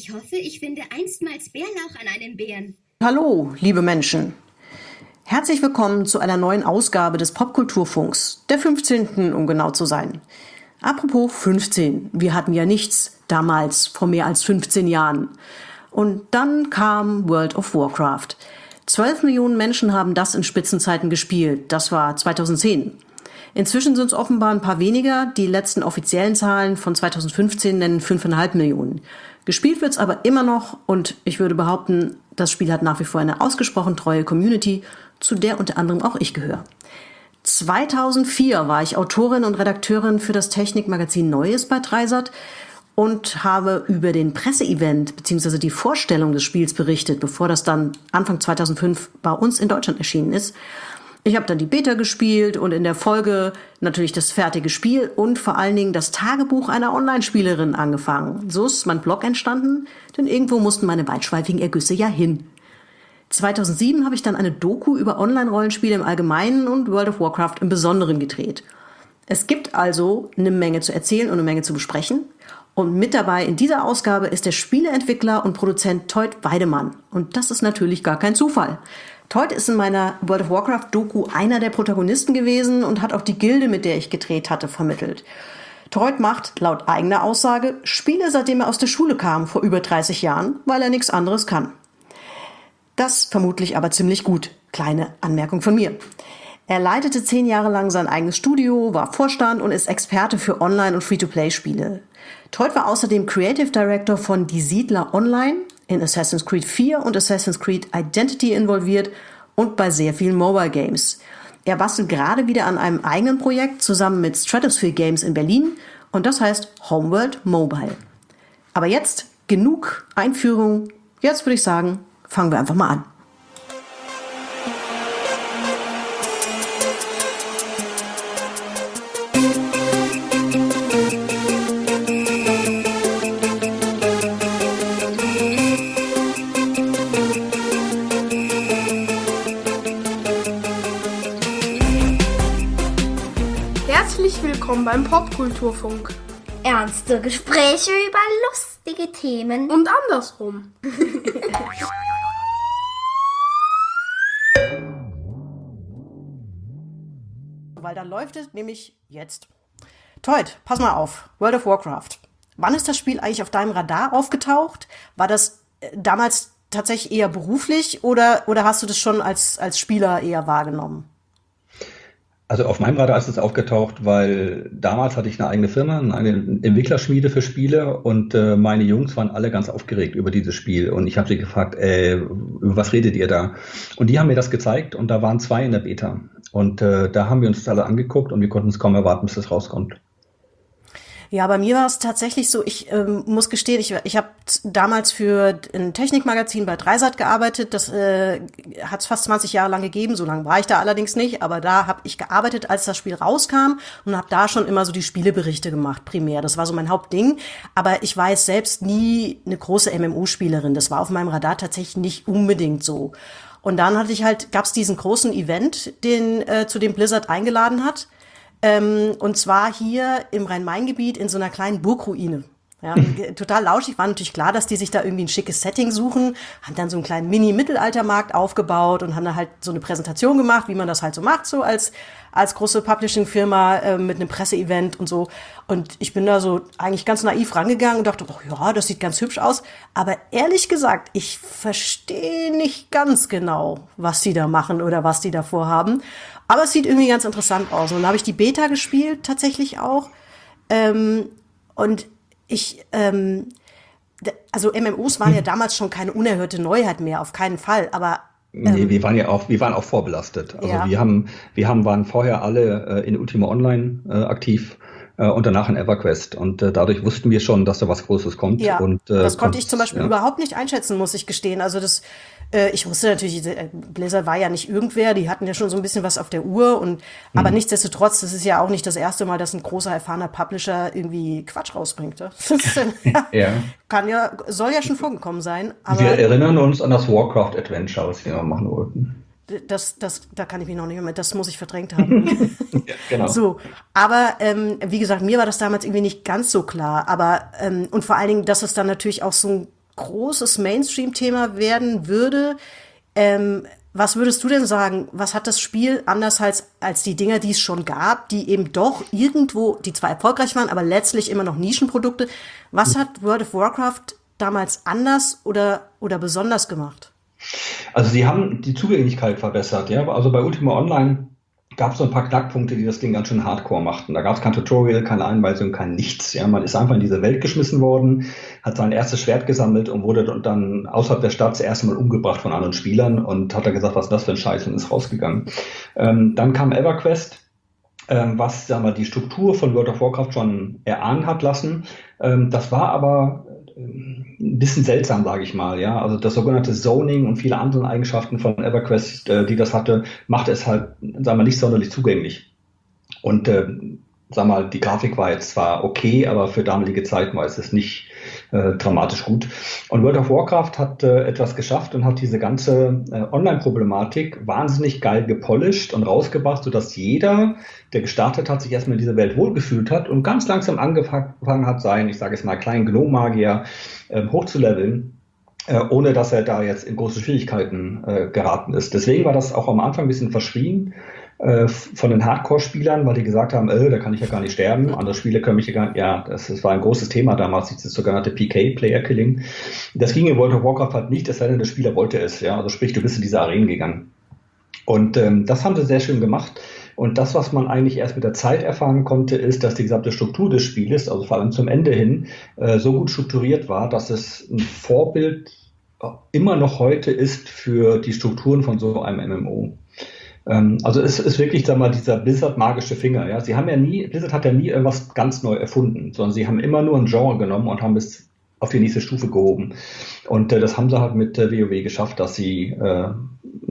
Ich hoffe, ich finde einstmals Bärlauch an einem Bären. Hallo, liebe Menschen. Herzlich willkommen zu einer neuen Ausgabe des Popkulturfunks, der 15., um genau zu sein. Apropos 15, wir hatten ja nichts damals, vor mehr als 15 Jahren. Und dann kam World of Warcraft. 12 Millionen Menschen haben das in Spitzenzeiten gespielt, das war 2010. Inzwischen sind es offenbar ein paar weniger, die letzten offiziellen Zahlen von 2015 nennen 5,5 Millionen. Gespielt wird's aber immer noch und ich würde behaupten, das Spiel hat nach wie vor eine ausgesprochen treue Community, zu der unter anderem auch ich gehöre. 2004 war ich Autorin und Redakteurin für das Technikmagazin Neues bei Dreisat und habe über den Presseevent bzw. die Vorstellung des Spiels berichtet, bevor das dann Anfang 2005 bei uns in Deutschland erschienen ist. Ich habe dann die Beta gespielt und in der Folge natürlich das fertige Spiel und vor allen Dingen das Tagebuch einer Online-Spielerin angefangen. So ist mein Blog entstanden, denn irgendwo mussten meine weitschweifigen Ergüsse ja hin. 2007 habe ich dann eine Doku über Online-Rollenspiele im Allgemeinen und World of Warcraft im Besonderen gedreht. Es gibt also eine Menge zu erzählen und eine Menge zu besprechen. Und mit dabei in dieser Ausgabe ist der Spieleentwickler und Produzent Teut Weidemann. Und das ist natürlich gar kein Zufall. Teut ist in meiner World of Warcraft-Doku einer der Protagonisten gewesen und hat auch die Gilde, mit der ich gedreht hatte, vermittelt. Teut macht, laut eigener Aussage, Spiele, seitdem er aus der Schule kam, vor über 30 Jahren, weil er nichts anderes kann. Das vermutlich aber ziemlich gut. Kleine Anmerkung von mir. Er leitete 10 Jahre lang sein eigenes Studio, war Vorstand und ist Experte für Online- und Free-to-Play-Spiele. Teut war außerdem Creative Director von Die Siedler Online, in Assassin's Creed 4 und Assassin's Creed Identity involviert und bei sehr vielen Mobile Games. Er bastelt gerade wieder an einem eigenen Projekt zusammen mit Stratosphere Games in Berlin und das heißt Homeworld Mobile. Aber jetzt genug Einführung. Jetzt würde ich sagen, fangen wir einfach mal an. Herzlich willkommen beim Popkulturfunk. Ernste Gespräche über lustige Themen. Und andersrum. Weil dann läuft es nämlich jetzt. Teut, pass mal auf. World of Warcraft. Wann ist das Spiel eigentlich auf deinem Radar aufgetaucht? War das damals tatsächlich eher beruflich oder hast du das schon als Spieler eher wahrgenommen? Also auf meinem Radar ist es aufgetaucht, weil damals hatte ich eine eigene Firma, eine Entwicklerschmiede für Spiele und meine Jungs waren alle ganz aufgeregt über dieses Spiel und ich habe sie gefragt, über was redet ihr da? Und die haben mir das gezeigt und da waren 2 in der Beta und da haben wir uns das alle angeguckt und wir konnten es kaum erwarten, bis das rauskommt. Ja, bei mir war es tatsächlich so, ich muss gestehen, ich habe damals für ein Technikmagazin bei Dreisat gearbeitet, das hat es fast 20 Jahre lang gegeben, so lange war ich da allerdings nicht, aber da habe ich gearbeitet, als das Spiel rauskam und habe da schon immer so die Spieleberichte gemacht, primär, das war so mein Hauptding, aber ich war jetzt selbst nie eine große MMO-Spielerin, das war auf meinem Radar tatsächlich nicht unbedingt so. Und dann gab's diesen großen Event, zu dem Blizzard eingeladen hat, und zwar hier im Rhein-Main-Gebiet in so einer kleinen Burgruine. Ja, total lauschig, war natürlich klar, dass die sich da irgendwie ein schickes Setting suchen, haben dann so einen kleinen Mini-Mittelaltermarkt aufgebaut und haben da halt so eine Präsentation gemacht, wie man das halt so macht, so als große Publishing-Firma mit einem Presseevent und so. Und ich bin da so eigentlich ganz naiv rangegangen und dachte, oh ja, das sieht ganz hübsch aus. Aber ehrlich gesagt, ich verstehe nicht ganz genau, was die da machen oder was die da vorhaben. Aber es sieht irgendwie ganz interessant aus. Und dann habe ich die Beta gespielt, tatsächlich auch. Und also MMOs waren ja damals schon keine unerhörte Neuheit mehr, auf keinen Fall. Aber nee, wir waren auch vorbelastet. Also ja. waren vorher alle in Ultima Online aktiv und danach in EverQuest. Und dadurch wussten wir schon, dass da was Großes kommt. Ja, und, das konnte ich zum Beispiel überhaupt nicht einschätzen, muss ich gestehen. Also ich wusste natürlich, Blizzard war ja nicht irgendwer, die hatten ja schon so ein bisschen was auf der Uhr aber nichtsdestotrotz, das ist ja auch nicht das erste Mal, dass ein großer, erfahrener Publisher irgendwie Quatsch rausbringt. Ja? Soll ja schon vorgekommen sein. Aber wir erinnern uns an das Warcraft Adventure, was wir machen wollten. Da kann ich mich noch nicht mehr mit, das muss ich verdrängt haben. Ja, genau. So, aber wie gesagt, mir war das damals irgendwie nicht ganz so klar, aber und vor allen Dingen, dass es dann natürlich auch so großes Mainstream-Thema werden würde. Was würdest du denn sagen? Was hat das Spiel anders als die Dinger, die es schon gab, die eben doch irgendwo, die zwar erfolgreich waren, aber letztlich immer noch Nischenprodukte? Was hat World of Warcraft damals anders oder besonders gemacht? Also sie haben die Zugänglichkeit verbessert, ja. Also bei Ultima Online gab es so ein paar Knackpunkte, die das Ding ganz schön hardcore machten. Da gab es kein Tutorial, keine Einweisung, kein nichts. Ja, man ist einfach in diese Welt geschmissen worden, hat sein erstes Schwert gesammelt und wurde dann außerhalb der Stadt das erste Mal umgebracht von anderen Spielern und hat dann gesagt, was ist das für ein Scheiß, und ist rausgegangen. Dann kam EverQuest, was sagen wir, die Struktur von World of Warcraft schon erahnen hat lassen. Das war aber ein bisschen seltsam, sage ich mal, ja. Also das sogenannte Zoning und viele andere Eigenschaften von EverQuest, die das hatte, machte es halt, sagen wir, nicht sonderlich zugänglich. Und sag mal, die Grafik war jetzt zwar okay, aber für damalige Zeiten war es nicht dramatisch gut. Und World of Warcraft hat etwas geschafft und hat diese ganze Online-Problematik wahnsinnig geil gepolished und rausgebracht, sodass jeder, der gestartet hat, sich erstmal in dieser Welt wohlgefühlt hat und ganz langsam angefangen hat, seinen, ich sage jetzt mal, kleinen Gnome-Magier hochzuleveln, ohne dass er da jetzt in große Schwierigkeiten geraten ist. Deswegen war das auch am Anfang ein bisschen verschrien von den Hardcore-Spielern, weil die gesagt haben, da kann ich ja gar nicht sterben, andere Spiele können mich ja gar nicht, ja, das war ein großes Thema damals, dieses sogenannte PK, Player Killing. Das ging in World of Warcraft halt nicht, es sei denn, der Spieler wollte es, ja, also sprich, du bist in diese Arenen gegangen. Und das haben sie sehr schön gemacht. Und das, was man eigentlich erst mit der Zeit erfahren konnte, ist, dass die gesamte Struktur des Spieles, also vor allem zum Ende hin, so gut strukturiert war, dass es ein Vorbild immer noch heute ist für die Strukturen von so einem MMO. Also es ist wirklich, sag mal, dieser Blizzard-magische Finger. Ja, Blizzard hat ja nie irgendwas ganz neu erfunden, sondern sie haben immer nur ein Genre genommen und haben es auf die nächste Stufe gehoben. Und das haben sie halt mit WoW geschafft, dass sie ein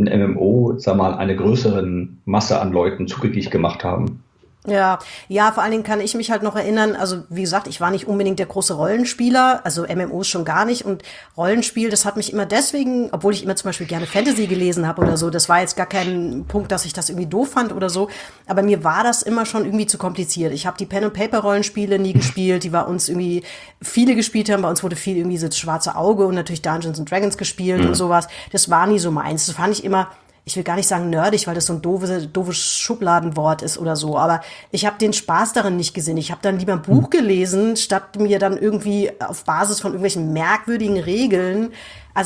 MMO, sag mal, einer größeren Masse an Leuten zugänglich gemacht haben. Ja, vor allen Dingen kann ich mich halt noch erinnern, also wie gesagt, ich war nicht unbedingt der große Rollenspieler, also MMOs schon gar nicht, und Rollenspiel, das hat mich immer deswegen, obwohl ich immer zum Beispiel gerne Fantasy gelesen habe oder so, das war jetzt gar kein Punkt, dass ich das irgendwie doof fand oder so, aber mir war das immer schon irgendwie zu kompliziert. Ich habe die Pen-and-Paper-Rollenspiele nie gespielt, die bei uns irgendwie viele gespielt haben, bei uns wurde viel irgendwie so das schwarze Auge und natürlich Dungeons and Dragons gespielt und sowas, das war nie so meins, das fand ich immer, ich will gar nicht sagen nerdig, weil das so ein doofes Schubladenwort ist oder so, aber ich habe den Spaß darin nicht gesehen. Ich habe dann lieber ein Buch gelesen, statt mir dann irgendwie auf Basis von irgendwelchen merkwürdigen Regeln, also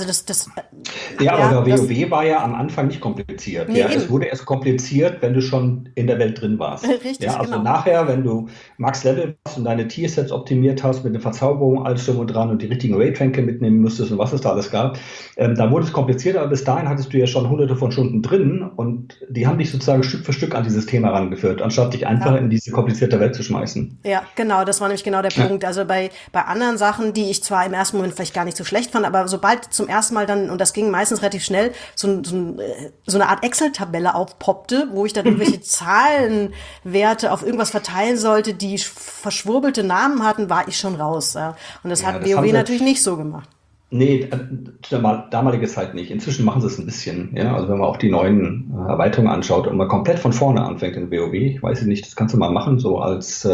aber WoW war ja am Anfang nicht kompliziert. Nee, ja, es wurde erst kompliziert, wenn du schon in der Welt drin warst. Richtig, ja, also genau. Nachher, wenn du Max Level warst und deine Tiersets optimiert hast mit einer Verzauberung, alles drum und dran und die richtigen Raytränke mitnehmen musstest und was es da alles gab, da wurde es kompliziert, aber bis dahin hattest du ja schon hunderte von Stunden drin und die haben dich sozusagen Stück für Stück an dieses Thema rangeführt, anstatt dich einfach in diese komplizierte Welt zu schmeißen. Ja, genau, das war nämlich genau der Punkt. Also bei anderen Sachen, die ich zwar im ersten Moment vielleicht gar nicht so schlecht fand, aber sobald zum ersten Mal dann, und das ging meistens relativ schnell, so eine Art Excel-Tabelle aufpoppte, wo ich dann irgendwelche Zahlenwerte auf irgendwas verteilen sollte, die verschwurbelte Namen hatten, war ich schon raus. Ja. Und das hat WoW natürlich nicht so gemacht. Nee, damalige Zeit nicht. Inzwischen machen sie es ein bisschen. Ja? Also wenn man auch die neuen Erweiterungen anschaut und man komplett von vorne anfängt in WoW, ich weiß nicht, das kannst du mal machen, so als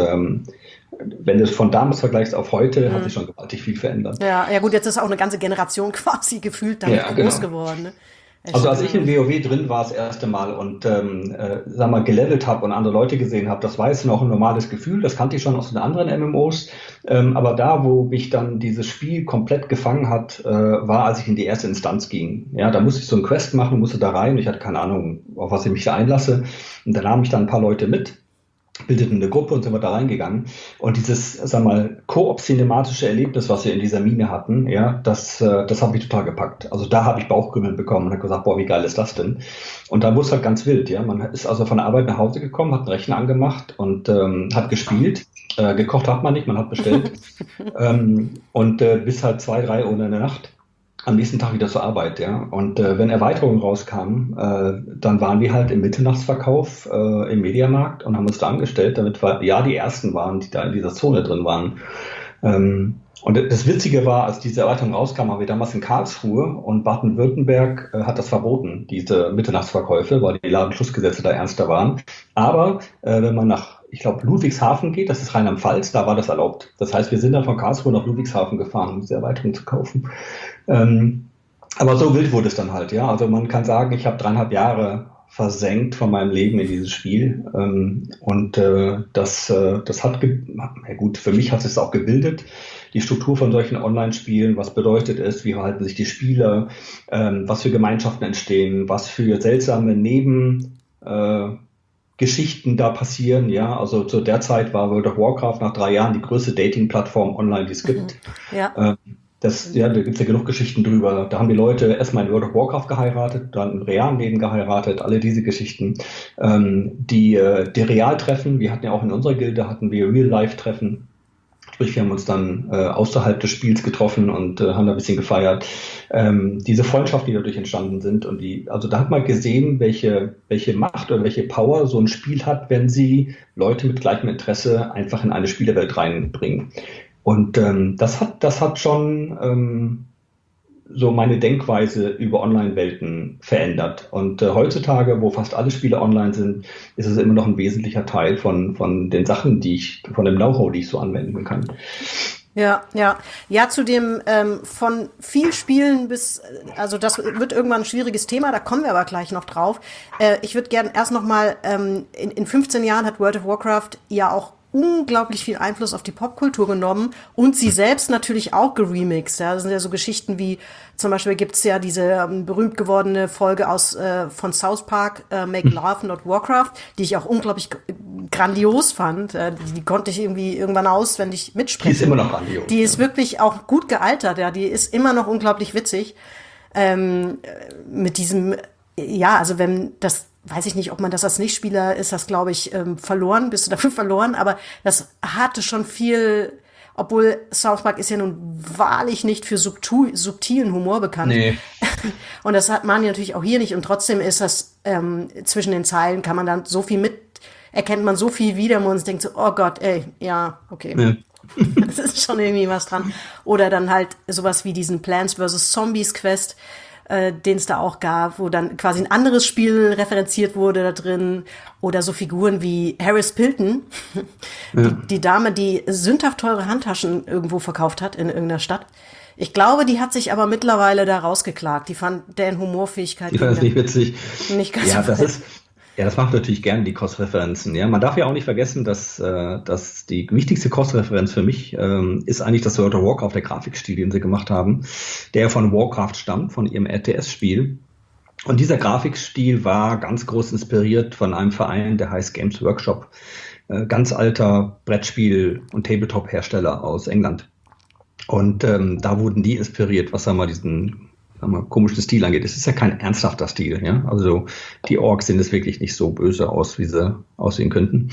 wenn du es von damals vergleichst auf heute, hat sich schon gewaltig viel verändert. Ja, gut, jetzt ist auch eine ganze Generation quasi gefühlt damit groß geworden. Ne? Also als ich in WoW drin war das erste Mal und gelevelt habe und andere Leute gesehen habe, das war jetzt noch ein normales Gefühl, das kannte ich schon aus den anderen MMOs, aber da, wo mich dann dieses Spiel komplett gefangen hat, war, als ich in die erste Instanz ging. Ja, da musste ich so einen Quest machen, musste da rein, ich hatte keine Ahnung, auf was ich mich da einlasse, und da nahm ich dann ein paar Leute mit, bildeten eine Gruppe und sind wir da reingegangen. Und dieses, Koop-cinematische Erlebnis, was wir in dieser Mine hatten, ja, das hat mich total gepackt. Also da habe ich Bauchkrümmeln bekommen und habe gesagt, boah, wie geil ist das denn? Und dann wurde es halt ganz wild, ja. Man ist also von der Arbeit nach Hause gekommen, hat einen Rechner angemacht und hat gespielt. Gekocht hat man nicht, man hat bestellt. Und bis halt 2, 3 Uhr in der Nacht. Am nächsten Tag wieder zur Arbeit, ja. Und wenn Erweiterungen rauskamen, dann waren wir halt im Mitternachtsverkauf im Mediamarkt und haben uns da angestellt, damit wir die Ersten waren, die da in dieser Zone drin waren. Und das Witzige war, als diese Erweiterung rauskam, waren wir damals in Karlsruhe und Baden-Württemberg hat das verboten, diese Mitternachtsverkäufe, weil die Ladenschlussgesetze da ernster waren. Aber wenn man nach ich glaube, Ludwigshafen geht, das ist Rheinland-Pfalz, da war das erlaubt. Das heißt, wir sind dann von Karlsruhe nach Ludwigshafen gefahren, um diese Erweiterung zu kaufen. Aber so wild wurde es dann halt, ja. Also man kann sagen, ich habe 3,5 Jahre versenkt von meinem Leben in dieses Spiel. Das hat, ja gut, für mich hat es auch gebildet, die Struktur von solchen Online-Spielen, was bedeutet es, wie verhalten sich die Spieler, was für Gemeinschaften entstehen, was für seltsame Geschichten da passieren, ja. Also zu der Zeit war World of Warcraft nach 3 Jahren die größte Dating-Plattform online, die es gibt. Ja. Da gibt es ja genug Geschichten drüber. Da haben die Leute erstmal in World of Warcraft geheiratet, dann im realen Leben geheiratet, alle diese Geschichten. Die Realtreffen, wir hatten ja auch in unserer Gilde, hatten wir Real-Life-Treffen. Sprich, wir haben uns dann außerhalb des Spiels getroffen und haben da ein bisschen gefeiert. Diese Freundschaften, die dadurch entstanden sind also da hat man gesehen, welche Macht oder welche Power so ein Spiel hat, wenn sie Leute mit gleichem Interesse einfach in eine Spielewelt reinbringen. Und das hat schon so meine Denkweise über Online-Welten verändert. Und heutzutage, wo fast alle Spiele online sind, ist es immer noch ein wesentlicher Teil von den Sachen, von dem Know-how, die ich so anwenden kann. Ja, zu dem von viel Spielen also das wird irgendwann ein schwieriges Thema, da kommen wir aber gleich noch drauf. Ich würde gerne erst noch mal, in 15 Jahren hat World of Warcraft ja auch unglaublich viel Einfluss auf die Popkultur genommen und sie selbst natürlich auch geremixed. Ja. Das sind ja so Geschichten wie, zum Beispiel gibt's ja diese berühmt gewordene Folge von South Park, Make Love Not Warcraft, die ich auch unglaublich grandios fand. Die konnte ich irgendwie irgendwann auswendig mitsprechen. Die ist immer noch grandios. Die ist wirklich auch gut gealtert, ja. Die ist immer noch unglaublich witzig. Mit diesem, ja, also wenn das, weiß ich nicht, ob man das als Nichtspieler ist, das glaube ich verloren, bist du dafür verloren, aber das hatte schon viel, obwohl South Park ist ja nun wahrlich nicht für subtilen Humor bekannt. Nee. Und das hat man ja natürlich auch hier nicht und trotzdem ist das, zwischen den Zeilen kann man dann so viel erkennt man so viel wieder, wo man sich denkt so, oh Gott, ey, ja, okay. Ja. Das ist schon irgendwie was dran. Oder dann halt sowas wie diesen Plants vs. Zombies Quest, den es da auch gab, wo dann quasi ein anderes Spiel referenziert wurde da drin. Oder so Figuren wie Harris Pilton, die Dame, die sündhaft teure Handtaschen irgendwo verkauft hat in irgendeiner Stadt. Ich glaube, die hat sich aber mittlerweile da rausgeklagt. Die fand deren Humorfähigkeit nicht witzig. Nicht ganz so das macht natürlich gerne die Cross-Referenzen. Ja, man darf ja auch nicht vergessen, dass die wichtigste Cross-Referenz für mich ist eigentlich das World of Warcraft, der Grafikstil, den sie gemacht haben, der von Warcraft stammt, von ihrem RTS-Spiel. Und dieser Grafikstil war ganz groß inspiriert von einem Verein, der heißt Games Workshop, ganz alter Brettspiel- und Tabletop-Hersteller aus England. Und da wurden die inspiriert, was sagen wir diesen komischen Stil angeht. Es ist ja kein ernsthafter Stil, ja. Also die Orks sehen es wirklich nicht so böse aus, wie sie aussehen könnten.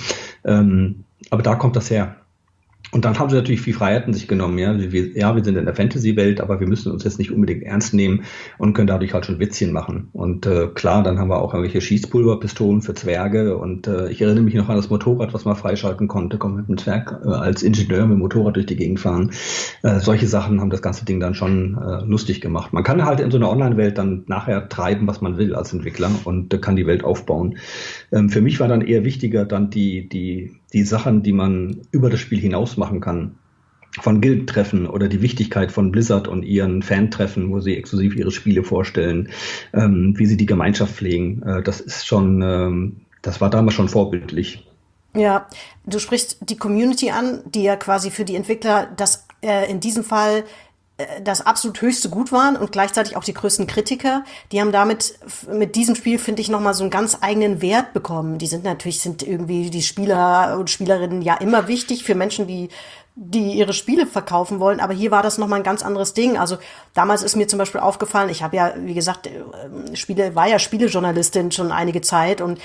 Aber da kommt das her. Und dann haben sie natürlich viel Freiheiten sich genommen, ja. Wir sind in der Fantasy-Welt, aber wir müssen uns jetzt nicht unbedingt ernst nehmen und können dadurch halt schon Witzchen machen. Und klar, dann haben wir auch irgendwelche Schießpulverpistolen für Zwerge und ich erinnere mich noch an das Motorrad, was man freischalten konnte, mit einem Zwerg als Ingenieur mit dem Motorrad durch die Gegend fahren. Solche Sachen haben das ganze Ding dann schon lustig gemacht. Man kann halt in so einer Online-Welt dann nachher treiben, was man will als Entwickler und kann die Welt aufbauen. Für mich war dann eher wichtiger dann die Sachen, die man über das Spiel hinaus machen kann. Von Guild-Treffen oder die Wichtigkeit von Blizzard und ihren Fan-Treffen, wo sie exklusiv ihre Spiele vorstellen, wie sie die Gemeinschaft pflegen. Das ist schon, das war damals schon vorbildlich. Ja, du sprichst die Community an, die ja quasi für die Entwickler in diesem Fall das absolut höchste Gut waren und gleichzeitig auch die größten Kritiker. Die haben mit diesem Spiel, finde ich, nochmal so einen ganz eigenen Wert bekommen. Sind irgendwie die Spieler und Spielerinnen ja immer wichtig für Menschen, die ihre Spiele verkaufen wollen. Aber hier war das nochmal ein ganz anderes Ding. Also damals ist mir zum Beispiel aufgefallen, ich habe ja, wie gesagt, war ja Spielejournalistin schon einige Zeit und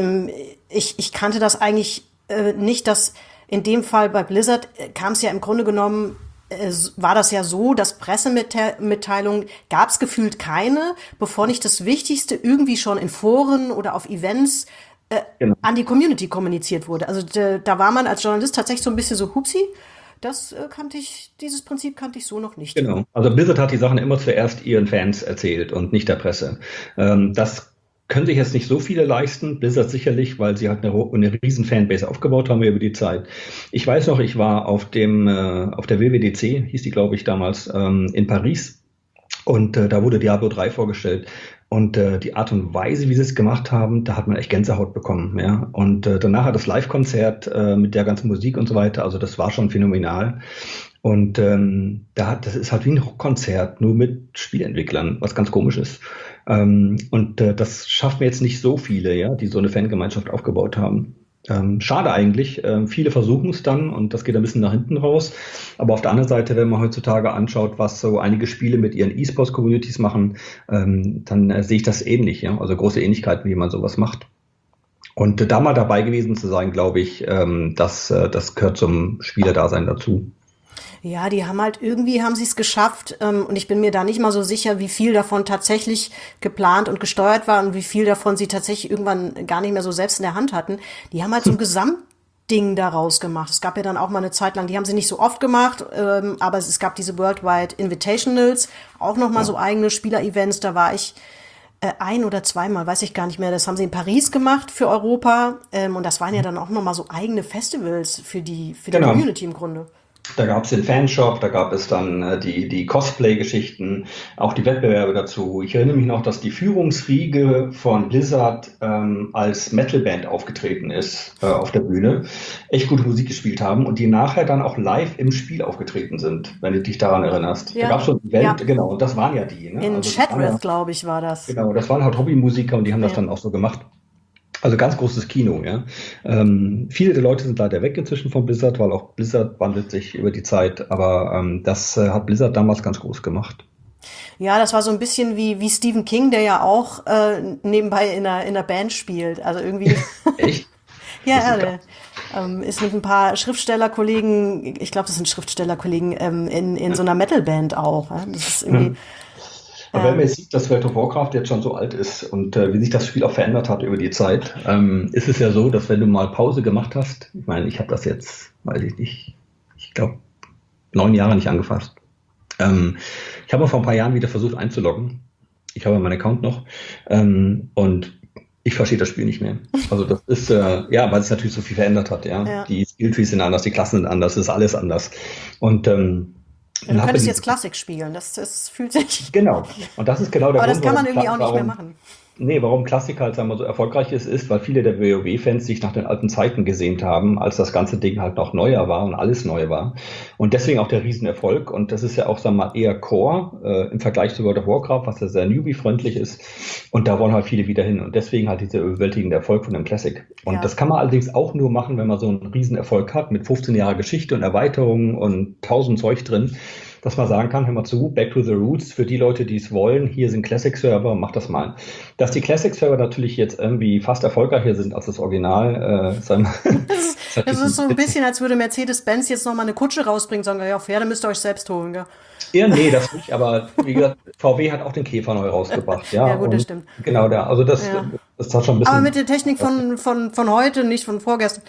ich kannte das eigentlich nicht, dass in dem Fall bei Blizzard kam es ja im Grunde genommen, war das ja so, dass Pressemitteilungen gab es gefühlt keine, bevor nicht das Wichtigste irgendwie schon in Foren oder auf Events an die Community kommuniziert wurde. Also da war man als Journalist tatsächlich so ein bisschen so, hupsi, dieses Prinzip kannte ich so noch nicht. Genau. Also Blizzard hat die Sachen immer zuerst ihren Fans erzählt und nicht der Presse. Das können sich jetzt nicht so viele leisten, Blizzard sicherlich, weil sie halt eine riesen Fanbase aufgebaut haben über die Zeit. Ich weiß noch, ich war auf der WWDC, hieß die, glaube ich, damals, in Paris, und da wurde Diablo 3 vorgestellt. Und die Art und Weise, wie sie es gemacht haben, da hat man echt Gänsehaut bekommen, ja. Und danach hat das Live-Konzert mit der ganzen Musik und so weiter, also das war schon phänomenal. Und das ist halt wie ein Rockkonzert, nur mit Spielentwicklern, was ganz komisch ist. Das schaffen jetzt nicht so viele, ja, die so eine Fangemeinschaft aufgebaut haben. Schade eigentlich. Viele versuchen es dann und das geht ein bisschen nach hinten raus. Aber auf der anderen Seite, wenn man heutzutage anschaut, was so einige Spiele mit ihren E-Sports-Communities machen, dann sehe ich das ähnlich, ja, also große Ähnlichkeiten, wie man sowas macht. Und da mal dabei gewesen zu sein, glaube ich, das gehört zum Spielerdasein dazu. Ja, haben sie es geschafft, und ich bin mir da nicht mal so sicher, wie viel davon tatsächlich geplant und gesteuert war und wie viel davon sie tatsächlich irgendwann gar nicht mehr so selbst in der Hand hatten. Die haben halt so ein Gesamtding daraus gemacht. Es gab ja dann auch mal eine Zeit lang, die haben sie nicht so oft gemacht, aber es gab diese Worldwide Invitationals, auch nochmal so eigene Spieler-Events, da war ich ein- oder zweimal, weiß ich gar nicht mehr. Das haben sie in Paris gemacht für Europa, und das waren ja dann auch nochmal so eigene Festivals für die Community im Grunde. Da gab es den Fanshop, da gab es dann die Cosplay-Geschichten, auch die Wettbewerbe dazu. Ich erinnere mich noch, dass die Führungsriege von Blizzard als Metalband aufgetreten ist auf der Bühne, echt gute Musik gespielt haben und die nachher dann auch live im Spiel aufgetreten sind, wenn du dich daran erinnerst. Ja. Da gab es so ein Event, genau, und das waren ja die. Ne? In Chatrith, glaube ich, war das. Genau, das waren halt Hobbymusiker und die haben das dann auch so gemacht. Also ganz großes Kino, ja. Viele der Leute sind leider weg inzwischen von Blizzard, weil auch Blizzard wandelt sich über die Zeit, aber das hat Blizzard damals ganz groß gemacht. Ja, das war so ein bisschen wie Stephen King, der ja auch nebenbei in einer Band spielt. Also irgendwie. Echt? Ja, der ist mit ein paar Schriftstellerkollegen, ich glaube, das sind Schriftstellerkollegen, in so einer Metalband auch. Ja? Das ist irgendwie. Aber wenn man jetzt sieht, dass World of Warcraft jetzt schon so alt ist und wie sich das Spiel auch verändert hat über die Zeit, ist es ja so, dass wenn du mal Pause gemacht hast, ich meine, ich habe das jetzt, weiß ich nicht, ich glaube 9 Jahre nicht angefasst. Ich habe vor ein paar Jahren wieder versucht einzuloggen. Ich habe meinen Account noch und ich verstehe das Spiel nicht mehr. Also das ist, weil es natürlich so viel verändert hat, ja. Die Skilltrees sind anders, die Klassen sind anders, es ist alles anders. Und du könntest jetzt Klassik spielen, das fühlt sich... Genau, und das ist genau der Grund, aber das kann man irgendwie auch nicht mehr machen. Nee, warum Klassik halt, sagen wir so, erfolgreich ist, weil viele der WoW-Fans sich nach den alten Zeiten gesehnt haben, als das ganze Ding halt noch neuer war und alles neu war. Und deswegen auch der Riesenerfolg. Und das ist ja auch, sagen wir mal, eher Core im Vergleich zu World of Warcraft, was ja sehr newbie-freundlich ist. Und da wollen halt viele wieder hin. Und deswegen halt dieser überwältigende Erfolg von dem Classic. Und das kann man allerdings auch nur machen, wenn man so einen Riesenerfolg hat, mit 15 Jahren Geschichte und Erweiterungen und 1000 Zeug drin, dass man sagen kann, hör mal zu, back to the roots, für die Leute, die es wollen, hier sind Classic-Server, mach das mal. Dass die Classic-Server natürlich jetzt irgendwie fast erfolgreicher sind als das Original. Das ist so ein bisschen, als würde Mercedes-Benz jetzt nochmal eine Kutsche rausbringen und sagen, ja, Pferde müsst ihr euch selbst holen, gell? Ja, nee, das nicht, aber wie gesagt, VW hat auch den Käfer neu rausgebracht. Ja, gut, das stimmt. Genau, das hat schon ein bisschen... Aber mit der Technik von heute, nicht von vorgestern.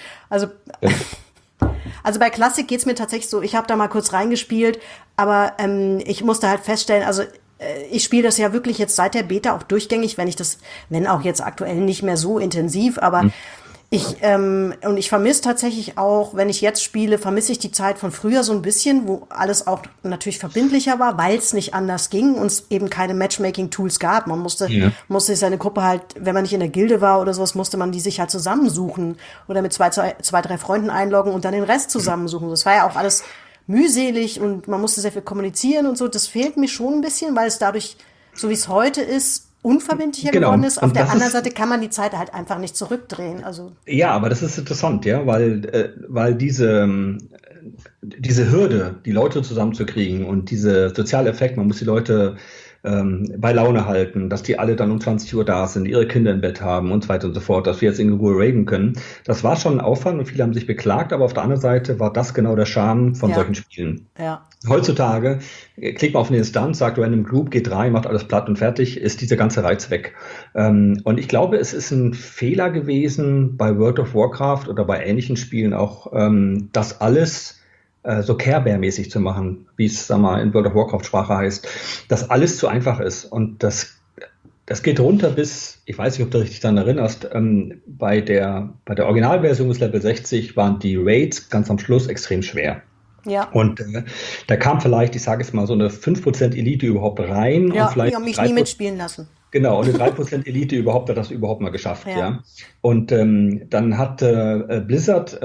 Also bei Klassik geht's mir tatsächlich so, ich habe da mal kurz reingespielt, aber ich musste halt feststellen, also ich spiele das ja wirklich jetzt seit der Beta auch durchgängig, wenn auch jetzt aktuell nicht mehr so intensiv, aber ich vermisse tatsächlich auch, wenn ich jetzt spiele, vermisse ich die Zeit von früher so ein bisschen, wo alles auch natürlich verbindlicher war, weil es nicht anders ging und es eben keine Matchmaking-Tools gab. Man musste seine Gruppe halt, wenn man nicht in der Gilde war oder sowas, musste man die sich halt zusammensuchen oder mit zwei, 3 Freunden einloggen und dann den Rest zusammensuchen. Das war ja auch alles mühselig und man musste sehr viel kommunizieren und so. Das fehlt mir schon ein bisschen, weil es dadurch, so wie es heute ist, unverbindlicher geworden ist. Auf der anderen Seite kann man die Zeit halt einfach nicht zurückdrehen. Also ja, aber das ist interessant, ja, weil diese Hürde, die Leute zusammenzukriegen und dieser soziale Effekt, man muss die Leute bei Laune halten, dass die alle dann um 20 Uhr da sind, ihre Kinder im Bett haben und so weiter und so fort, dass wir jetzt in Ruhe raiden können. Das war schon ein Aufwand und viele haben sich beklagt, aber auf der anderen Seite war das genau der Charme von solchen Spielen. Ja. Heutzutage klickt man auf eine Instanz, sagt Random Group, geht rein, macht alles platt und fertig, ist dieser ganze Reiz weg. Und ich glaube, es ist ein Fehler gewesen bei World of Warcraft oder bei ähnlichen Spielen auch, das alles so Care Bear-mäßig zu machen, wie es, sag mal, in World of Warcraft Sprache heißt, dass alles zu einfach ist und das Das geht runter bis, ich weiß nicht, ob du dich daran erinnerst, bei der Originalversion des Level 60 waren die Raids ganz am Schluss extrem schwer. Ja. Und da kam vielleicht, ich sage es mal, so eine 5% Elite überhaupt rein. Ja, und vielleicht die haben mich nie mitspielen lassen. Genau, und eine 3% Elite hat das überhaupt mal geschafft. Ja. Und dann hat Blizzard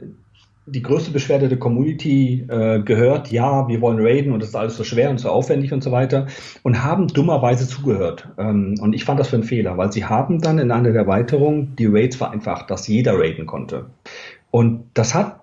die größte Beschwerde der Community gehört, ja, wir wollen raiden und das ist alles so schwer und so aufwendig und so weiter und haben dummerweise zugehört. Und ich fand das für einen Fehler, weil sie haben dann in einer der Erweiterungen die Raids vereinfacht, dass jeder raiden konnte. Und das hat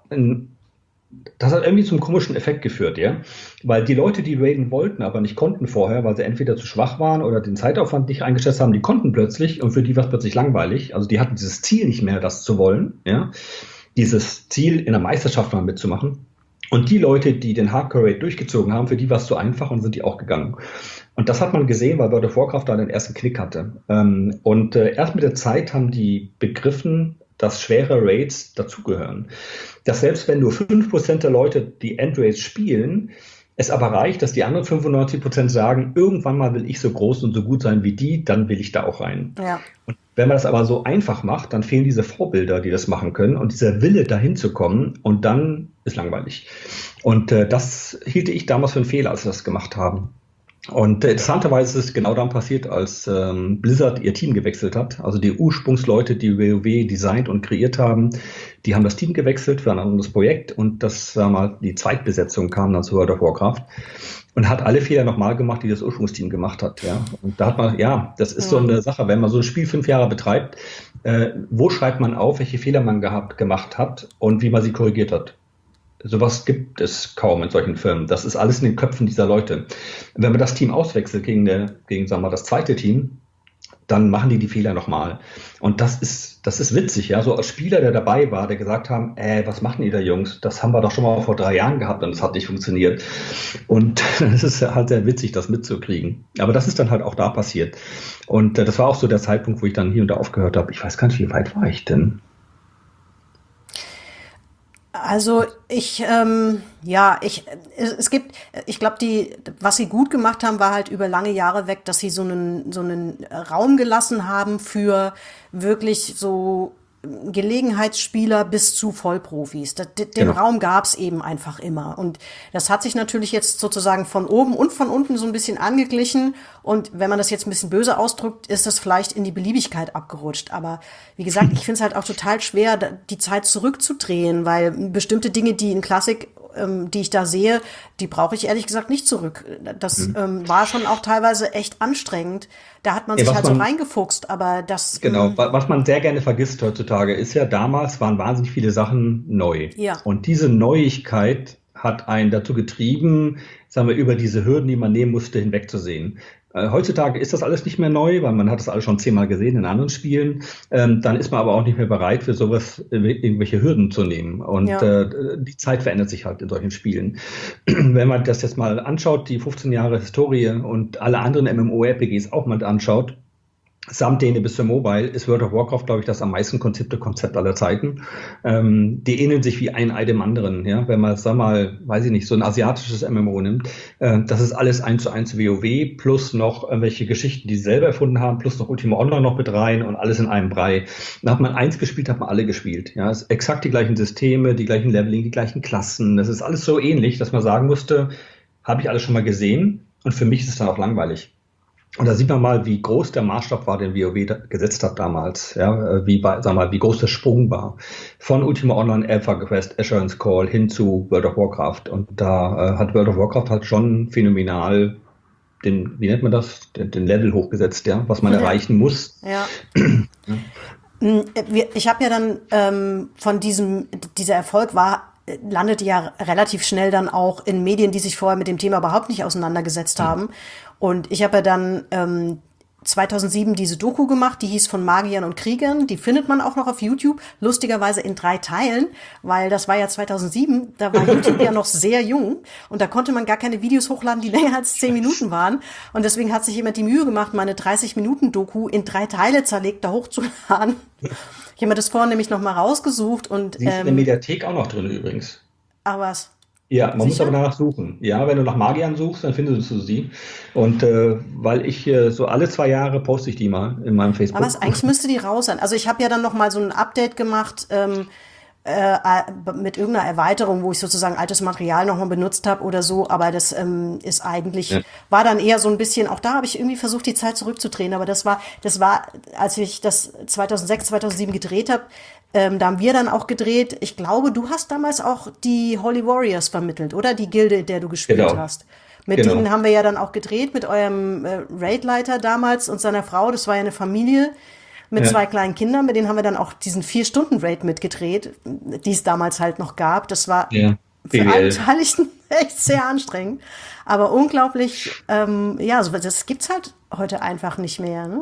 irgendwie zum komischen Effekt geführt, ja, weil die Leute, die raiden wollten, aber nicht konnten vorher, weil sie entweder zu schwach waren oder den Zeitaufwand nicht eingeschätzt haben, die konnten plötzlich und für die war es plötzlich langweilig. Also die hatten dieses Ziel nicht mehr, das zu wollen, ja, dieses Ziel in der Meisterschaft mal mitzumachen. Und die Leute, die den Hardcore-Raid durchgezogen haben, für die war es zu einfach und sind die auch gegangen. Und das hat man gesehen, weil World of Warcraft da den ersten Knick hatte. Und erst mit der Zeit haben die begriffen, dass schwere Raids dazugehören. Dass selbst wenn nur 5% der Leute die Endraids spielen, es aber reicht, dass die anderen 95% sagen, irgendwann mal will ich so groß und so gut sein wie die, dann will ich da auch rein. Ja. Und wenn man das aber so einfach macht, dann fehlen diese Vorbilder, die das machen können und dieser Wille, dahin zu kommen und dann ist langweilig. Und das hielte ich damals für einen Fehler, als wir das gemacht haben. Und interessanterweise ist es genau dann passiert, als Blizzard ihr Team gewechselt hat. Also die Ursprungsleute, die WoW designt und kreiert haben, die haben das Team gewechselt für ein anderes Projekt und das war mal die Zweitbesetzung kam dann zu World of Warcraft und hat alle Fehler nochmal gemacht, die das Ursprungsteam gemacht hat. Ja. Und da hat man, ja, das ist so eine Sache, wenn man so ein Spiel 5 Jahre betreibt, wo schreibt man auf, welche Fehler man gemacht hat und wie man sie korrigiert hat. Sowas gibt es kaum in solchen Firmen. Das ist alles in den Köpfen dieser Leute. Wenn man das Team auswechselt gegen sagen wir mal, das zweite Team, dann machen die Fehler nochmal. Und das ist witzig, ja. So als Spieler, der dabei war, der gesagt haben, was machen ihr da, Jungs? Das haben wir doch schon mal vor 3 Jahren gehabt und es hat nicht funktioniert. Und es ist halt sehr witzig, das mitzukriegen. Aber das ist dann halt auch da passiert. Und das war auch so der Zeitpunkt, wo ich dann hier und da aufgehört habe. Ich weiß gar nicht, wie weit war ich denn? Also ich glaube, was sie gut gemacht haben, war halt über lange Jahre weg, dass sie so einen Raum gelassen haben für wirklich so Gelegenheitsspieler bis zu Vollprofis. Den Raum gab's eben einfach immer. Und das hat sich natürlich jetzt sozusagen von oben und von unten so ein bisschen angeglichen. Und wenn man das jetzt ein bisschen böse ausdrückt, ist das vielleicht in die Beliebigkeit abgerutscht. Aber wie gesagt, ich finde es halt auch total schwer, die Zeit zurückzudrehen, weil bestimmte Dinge, die in Klassik die ich da sehe, die brauche ich ehrlich gesagt nicht zurück. Das war schon auch teilweise echt anstrengend. Da hat man sich halt so reingefuchst, aber das... Genau, was man sehr gerne vergisst heutzutage, ist ja, damals waren wahnsinnig viele Sachen neu. Ja. Und diese Neuigkeit hat einen dazu getrieben, sagen wir, über diese Hürden, die man nehmen musste, hinwegzusehen. Heutzutage ist das alles nicht mehr neu, weil man hat das alles schon 10-mal gesehen in anderen Spielen. Dann ist man aber auch nicht mehr bereit, für sowas irgendwelche Hürden zu nehmen. Und die Zeit verändert sich halt in solchen Spielen. Wenn man das jetzt mal anschaut, die 15 Jahre Historie und alle anderen MMORPGs auch mal anschaut, samt denen bis zum Mobile, ist World of Warcraft, glaube ich, das am meisten Konzept aller Zeiten. Die ähneln sich wie ein Ei dem anderen. Ja? Wenn man, sag mal, weiß ich nicht, so ein asiatisches MMO nimmt, das ist alles 1:1 WoW, plus noch irgendwelche Geschichten, die sie selber erfunden haben, plus noch Ultima Online noch mit rein und alles in einem Brei. Da hat man eins gespielt, hat man alle gespielt. Ja? Es ist exakt die gleichen Systeme, die gleichen Leveling, die gleichen Klassen. Das ist alles so ähnlich, dass man sagen musste, habe ich alles schon mal gesehen und für mich ist es dann auch langweilig. Und da sieht man mal, wie groß der Maßstab war, den WoW gesetzt hat damals, ja, wie groß der Sprung war. Von Ultima Online, Alpha Quest, Asheron's Call hin zu World of Warcraft. Und da hat World of Warcraft halt schon phänomenal den Level hochgesetzt, ja, was man erreichen muss. Ja. Ich habe ja dann von dieser Erfolg landete ja relativ schnell dann auch in Medien, die sich vorher mit dem Thema überhaupt nicht auseinandergesetzt haben. Und ich habe ja dann 2007 diese Doku gemacht, die hieß von Magiern und Kriegern. Die findet man auch noch auf YouTube, lustigerweise in 3 Teilen, weil das war ja 2007, da war YouTube ja noch sehr jung und da konnte man gar keine Videos hochladen, die länger als 10 Minuten waren. Und deswegen hat sich jemand die Mühe gemacht, meine 30-Minuten-Doku in 3 Teile zerlegt da hochzuladen. Ich habe mir das vorhin nämlich noch mal rausgesucht und sie ist in der Mediathek auch noch drin übrigens. Ach was. Ja, man muss aber Sicher? danach suchen. Ja, wenn du nach Magiern suchst, dann findest du sie. Und weil ich so alle 2 Jahre poste ich die mal in meinem Aber Facebook. eigentlich müsste die raus sein. Also ich habe ja dann noch mal so ein Update gemacht mit irgendeiner Erweiterung, wo ich sozusagen altes Material noch mal benutzt habe oder so. Aber das ist eigentlich, Ja, war dann eher so ein bisschen, auch da habe ich irgendwie versucht, die Zeit zurückzudrehen. Aber das war, als ich das 2006, 2007 gedreht habe, da haben wir dann auch gedreht. Ich glaube, du hast damals auch die Holy Warriors vermittelt, oder? Die Gilde, in der du gespielt genau, hast. Mit denen genau. haben wir ja dann auch gedreht, mit eurem Raidleiter damals und seiner Frau. Das war ja eine Familie mit Ja, 2 kleinen Kindern. Mit denen haben wir dann auch diesen 4-Stunden-Raid mitgedreht, die es damals halt noch gab. Das war ja. für alle BWL. Beteiligten echt sehr anstrengend. Aber unglaublich, ja, so, das gibt's halt heute einfach nicht mehr. Ne?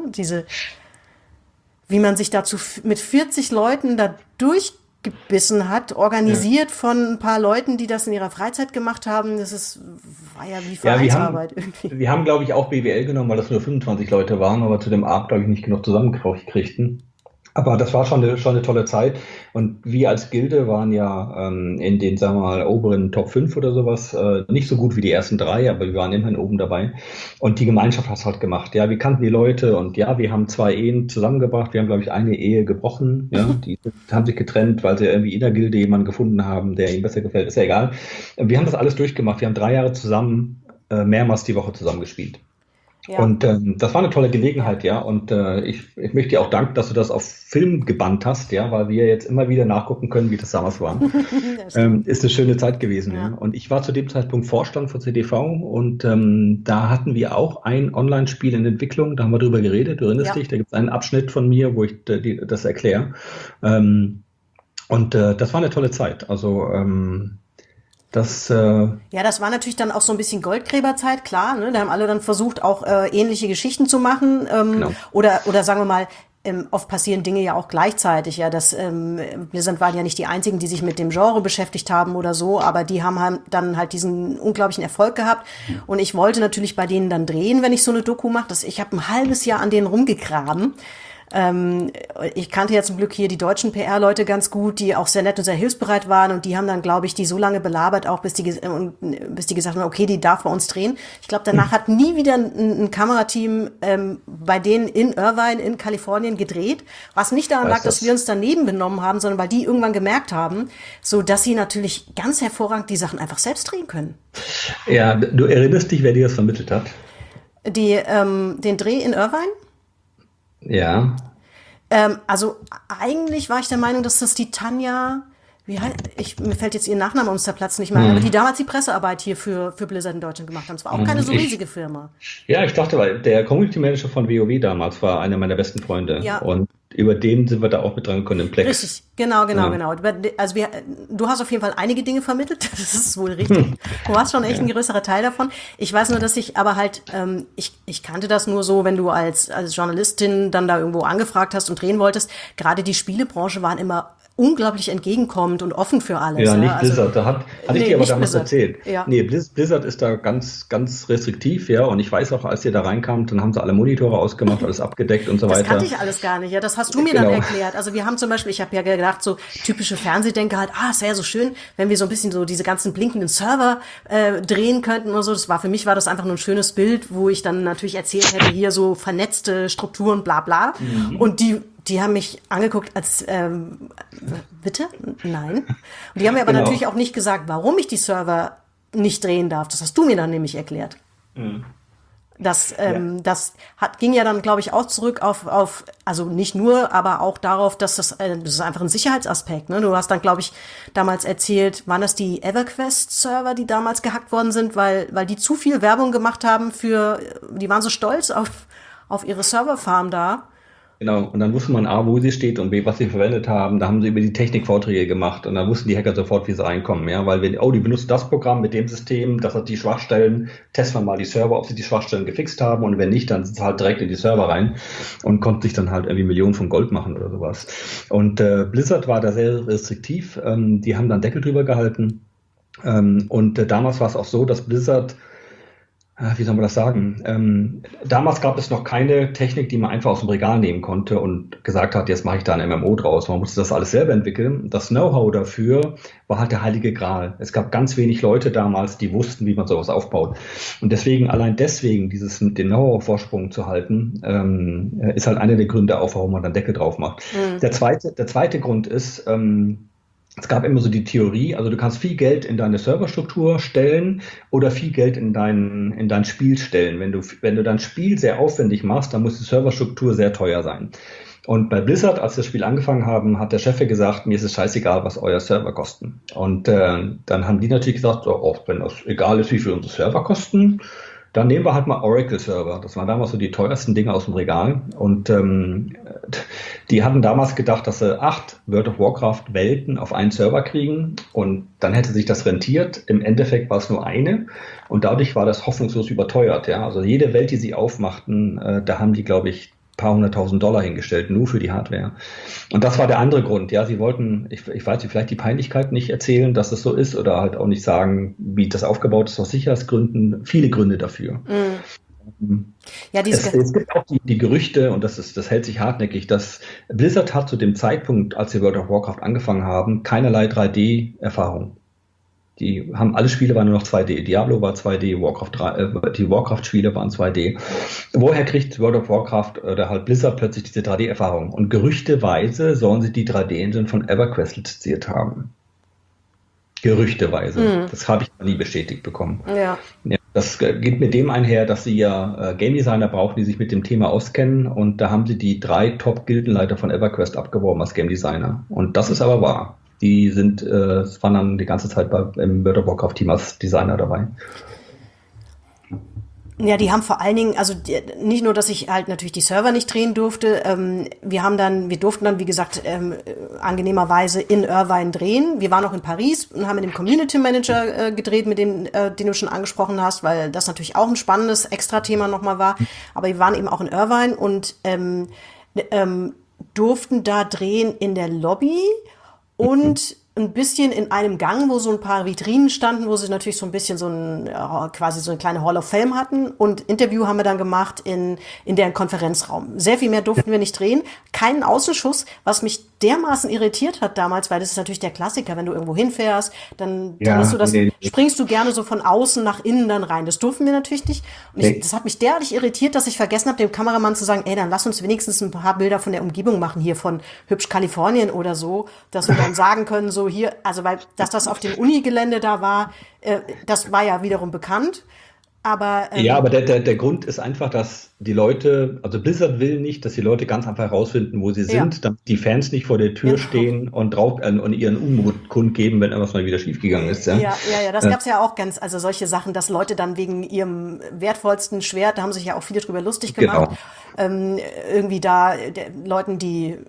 Wie man sich dazu mit 40 Leuten da durchgebissen hat, Ja. organisiert von ein paar Leuten, die das in ihrer Freizeit gemacht haben. War ja wie Ja, Vereinsarbeit irgendwie. wir haben, glaube ich, auch BWL genommen, weil das nur 25 Leute waren, aber zu dem Abend, glaube ich, nicht genug zusammengekriegt. Aber das war schon eine tolle Zeit. Und wir als Gilde waren ja in den, sagen wir mal, oberen Top 5 oder sowas, nicht so gut wie die ersten 3, aber wir waren immerhin oben dabei. Und die Gemeinschaft hat es halt gemacht. Ja, wir kannten die Leute und ja, wir haben 2 Ehen zusammengebracht. Wir haben, glaube ich, eine Ehe gebrochen. Ja, die haben sich getrennt, weil sie irgendwie in der Gilde jemanden gefunden haben, der ihnen besser gefällt. Ist ja egal. Wir haben das alles durchgemacht. Wir haben 3 Jahre zusammen mehrmals die Woche zusammen gespielt. Ja, Und das war eine tolle Gelegenheit, ja. Und ich möchte dir auch danken, dass du das auf Film gebannt hast, ja, weil wir jetzt immer wieder nachgucken können, wie das damals war. das stimmt. Ist eine schöne Zeit gewesen, ja. Ja. Und ich war zu dem Zeitpunkt Vorstand von CTV und da hatten wir auch ein Online-Spiel in Entwicklung, da haben wir drüber geredet, du erinnerst Ja. dich, da gibt es einen Abschnitt von mir, wo ich das erkläre. Und das war eine tolle Zeit. Also das, Ja, das war natürlich dann auch so ein bisschen Goldgräberzeit, klar. Ne? Da haben alle dann versucht, auch ähnliche Geschichten zu machen. genau. Oder sagen wir mal, oft passieren Dinge ja auch gleichzeitig. Ja, waren ja nicht die einzigen, die sich mit dem Genre beschäftigt haben oder so, aber die haben halt dann halt diesen unglaublichen Erfolg gehabt. Und ich wollte natürlich bei denen dann drehen, wenn ich so eine Doku mache. Ich habe ein halbes Jahr an denen rumgegraben. Ich kannte ja zum Glück hier die deutschen PR-Leute ganz gut, die auch sehr nett und sehr hilfsbereit waren und die haben dann, glaube ich, die so lange belabert, auch bis die gesagt haben, okay, die darf bei uns drehen. Ich glaube, danach hat nie wieder ein Kamerateam bei denen in Irvine in Kalifornien gedreht, was nicht daran lag, Weiß dass wir das. uns daneben benommen haben, sondern weil die irgendwann gemerkt haben, so dass sie natürlich ganz hervorragend die Sachen einfach selbst drehen können. Ja, du erinnerst dich, wer dir das vermittelt hat? Den Dreh in Irvine? Ja. Also eigentlich war ich der Meinung, dass das die Tanja, mir fällt jetzt ihr Nachname ums Zerplatzen nicht mehr ein, aber die damals die Pressearbeit hier für Blizzard in Deutschland gemacht haben. Es war auch keine so Ich, riesige Firma. Ja, ich dachte, weil der Community Manager von WoW damals war einer meiner besten Freunde. Ja. Und über den sind wir da auch mit dran gekommen im Plex. Richtig, genau. Ja. Also du hast auf jeden Fall einige Dinge vermittelt, das ist wohl richtig. Du warst schon echt ein größerer Teil davon. Ich weiß nur, dass ich aber halt, ich kannte das nur so, wenn du als Journalistin dann da irgendwo angefragt hast und drehen wolltest. Gerade die Spielebranche waren immer unglaublich entgegenkommend und offen für alles. Ja, Ja, nicht also, Blizzard. Da hatte ich nee, dir aber nicht damals Blizzard. erzählt. Ja. Nee, Blizzard ist da ganz, ganz restriktiv, ja. Und ich weiß auch, als ihr da reinkamt, dann haben sie alle Monitore ausgemacht, alles abgedeckt und so Das weiter. kannte ich alles gar nicht. Ja, das hast du mir dann Genau. erklärt. Also wir haben zum Beispiel, ich habe ja gedacht, so typische Fernsehdenker halt, es wäre so schön, wenn wir so ein bisschen so diese ganzen blinkenden Server drehen könnten und so. Für mich war das einfach nur ein schönes Bild, wo ich dann natürlich erzählt hätte, hier so vernetzte Strukturen, bla bla. Und die haben mich angeguckt als, bitte? Nein. Und die haben mir aber Genau. natürlich auch nicht gesagt, warum ich die Server nicht drehen darf. Das hast du mir dann nämlich erklärt. Ging ja dann, glaube ich, auch zurück auf, also nicht nur, aber auch darauf, dass das ist einfach ein Sicherheitsaspekt. Ne? Du hast dann, glaube ich, damals erzählt, waren das die EverQuest-Server, die damals gehackt worden sind, weil die zu viel Werbung gemacht haben die waren so stolz auf ihre Serverfarm da. Genau, und dann wusste man A, wo sie steht und B, was sie verwendet haben. Da haben sie über die Technik Vorträge gemacht und dann wussten die Hacker sofort, wie sie reinkommen. Ja, weil die benutzen das Programm mit dem System, das hat die Schwachstellen, testen wir mal die Server, ob sie die Schwachstellen gefixt haben und wenn nicht, dann sind sie halt direkt in die Server rein und konnten sich dann halt irgendwie Millionen von Gold machen oder sowas. Und Blizzard war da sehr restriktiv, die haben dann Deckel drüber gehalten und damals war es auch so, dass Blizzard Wie soll man das sagen? Damals gab es noch keine Technik, die man einfach aus dem Regal nehmen konnte und gesagt hat, jetzt mache ich da ein MMO draus. Man musste das alles selber entwickeln. Das Know-how dafür war halt der heilige Gral. Es gab ganz wenig Leute damals, die wussten, wie man sowas aufbaut. Und allein deswegen, den Know-how-Vorsprung zu halten, ist halt einer der Gründe auch, warum man dann Deckel drauf macht. Mhm. Der zweite Grund ist, es gab immer so die Theorie, also du kannst viel Geld in deine Serverstruktur stellen oder viel Geld in dein Spiel stellen. Wenn du dein Spiel sehr aufwendig machst, dann muss die Serverstruktur sehr teuer sein. Und bei Blizzard, als wir das Spiel angefangen haben, hat der Chef gesagt, mir ist es scheißegal, was euer Server kosten. Und dann haben die natürlich gesagt, wenn das egal ist, wie viel unsere Server kosten, dann nehmen wir halt mal Oracle-Server. Das waren damals so die teuersten Dinge aus dem Regal. Und die hatten damals gedacht, dass sie 8 World of Warcraft-Welten auf einen Server kriegen. Und dann hätte sich das rentiert. Im Endeffekt war es nur eine. Und dadurch war das hoffnungslos überteuert. Ja? Also jede Welt, die sie aufmachten, da haben die, glaube ich, paar $100.000 hingestellt, nur für die Hardware. Und das war der andere Grund. Ja, sie wollten, ich weiß nicht, vielleicht die Peinlichkeit nicht erzählen, dass es so ist oder halt auch nicht sagen, wie das aufgebaut ist, aus Sicherheitsgründen, viele Gründe dafür. Mhm. Ja, es gibt auch die Gerüchte, und das hält sich hartnäckig, dass Blizzard hat zu dem Zeitpunkt, als sie World of Warcraft angefangen haben, keinerlei 3D-Erfahrung. Alle Spiele waren nur noch 2D. Diablo war 2D, die Warcraft-Spiele waren 2D. Woher kriegt World of Warcraft oder halt Blizzard plötzlich diese 3D-Erfahrung? Und gerüchteweise sollen sie die 3D-Engine von EverQuest lizenziert haben. Gerüchteweise. Mhm. Das habe ich nie bestätigt bekommen. Ja. Das geht mit dem einher, dass sie ja Game Designer brauchen, die sich mit dem Thema auskennen. Und da haben sie die 3 Top-Gildenleiter von EverQuest abgeworben als Game Designer. Und das ist aber wahr. Die waren dann die ganze Zeit im World of Warcraft-Team als Designer dabei. Ja, die haben vor allen Dingen, also nicht nur, dass ich halt natürlich die Server nicht drehen durfte, wir durften dann, wie gesagt, angenehmerweise in Irvine drehen. Wir waren auch in Paris und haben mit dem Community Manager gedreht, mit dem, den du schon angesprochen hast, weil das natürlich auch ein spannendes Extra-Thema nochmal war. Aber wir waren eben auch in Irvine und durften da drehen in der Lobby und ein bisschen in einem Gang, wo so ein paar Vitrinen standen, wo sie natürlich so ein bisschen quasi so eine kleine Hall of Fame hatten. Und Interview haben wir dann gemacht in deren Konferenzraum. Sehr viel mehr durften wir nicht drehen. Keinen Außenschuss, was mich dermaßen irritiert hat damals, weil das ist natürlich der Klassiker, wenn du irgendwo hinfährst, dann ist so springst du gerne so von außen nach innen dann rein. Das durften wir natürlich nicht. Und das hat mich derartig irritiert, dass ich vergessen habe, dem Kameramann zu sagen, dann lass uns wenigstens ein paar Bilder von der Umgebung machen, hier von hübsch Kalifornien oder so, dass wir dann sagen können, so hier, also dass das auf dem Unigelände da war, das war ja wiederum bekannt. Aber der Grund ist einfach, dass die Leute, also Blizzard will nicht, dass die Leute ganz einfach herausfinden, wo sie sind, damit die Fans nicht vor der Tür stehen und ihren Unmut kundgeben, wenn irgendwas mal wieder schiefgegangen ist. Ja, das gab's ja auch also solche Sachen, dass Leute dann wegen ihrem wertvollsten Schwert, da haben sich ja auch viele drüber lustig gemacht, irgendwie da Leuten die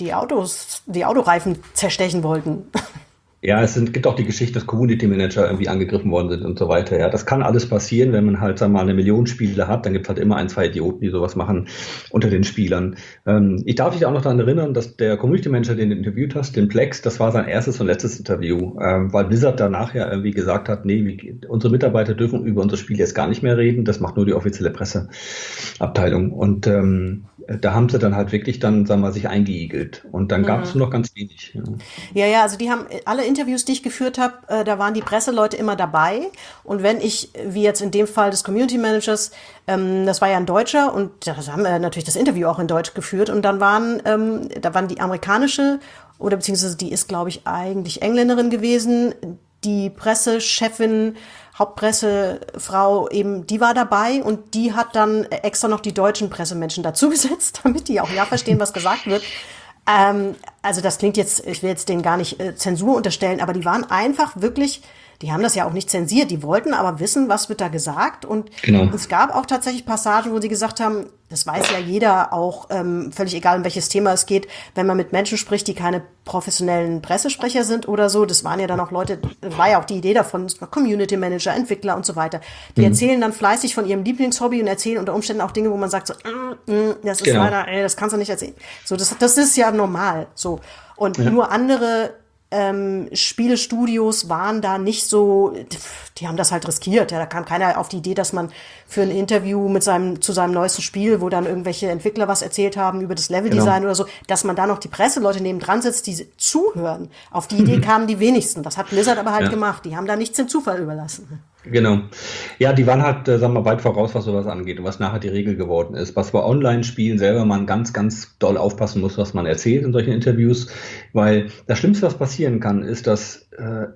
Autoreifen zerstechen wollten. Ja, gibt auch die Geschichte, dass Community Manager irgendwie angegriffen worden sind und so weiter. Ja, das kann alles passieren, wenn man halt, sagen wir mal, 1 Million Spiele hat, dann gibt es halt immer 1, 2 Idioten, die sowas machen unter den Spielern. Ich darf dich auch noch daran erinnern, dass der Community Manager, den du interviewt hast, den Plex, das war sein erstes und letztes Interview, weil Blizzard danach ja irgendwie gesagt hat, unsere Mitarbeiter dürfen über unser Spiel jetzt gar nicht mehr reden, das macht nur die offizielle Presseabteilung. Und da haben sie dann halt wirklich dann, sagen wir mal, sich eingeigelt. Und dann gab es nur noch ganz wenig. Ja, also die haben alle Interviews, die ich geführt habe, da waren die Presseleute immer dabei. Und wenn ich, wie jetzt in dem Fall des Community Managers, das war ja ein Deutscher und da haben wir natürlich das Interview auch in Deutsch geführt. Und dann da waren die amerikanische, oder beziehungsweise die ist, glaube ich, eigentlich Engländerin gewesen, die Pressechefin, Hauptpressefrau eben, die war dabei und die hat dann extra noch die deutschen Pressemenschen dazugesetzt, damit die auch verstehen, was gesagt wird. Also das klingt jetzt, ich will jetzt denen gar nicht Zensur unterstellen, aber die waren einfach wirklich, die haben das ja auch nicht zensiert, die wollten aber wissen, was wird da gesagt und es gab auch tatsächlich Passagen, wo sie gesagt haben, das weiß ja jeder auch, völlig egal, um welches Thema es geht, wenn man mit Menschen spricht, die keine professionellen Pressesprecher sind oder so, das waren ja dann auch Leute, das war ja auch die Idee davon, Community Manager, Entwickler und so weiter, die erzählen dann fleißig von ihrem Lieblingshobby und erzählen unter Umständen auch Dinge, wo man sagt so, das ist leider, das kannst du nicht erzählen. So, das ist ja normal, so. Und nur andere Spielestudios waren da nicht so, die haben das halt riskiert. Ja, da kam keiner auf die Idee, dass man für ein Interview zu seinem neuesten Spiel, wo dann irgendwelche Entwickler was erzählt haben über das Leveldesign oder so, dass man da noch die Presseleute nebendran sitzt, die zuhören. Auf die Idee kamen die wenigsten. Das hat Blizzard aber halt gemacht. Die haben da nichts dem Zufall überlassen. Genau. Ja, die waren halt, sagen wir mal, weit voraus, was sowas angeht und was nachher die Regel geworden ist. Was bei Online-Spielen selber man ganz, ganz doll aufpassen muss, was man erzählt in solchen Interviews, weil das Schlimmste, was passieren kann, ist, dass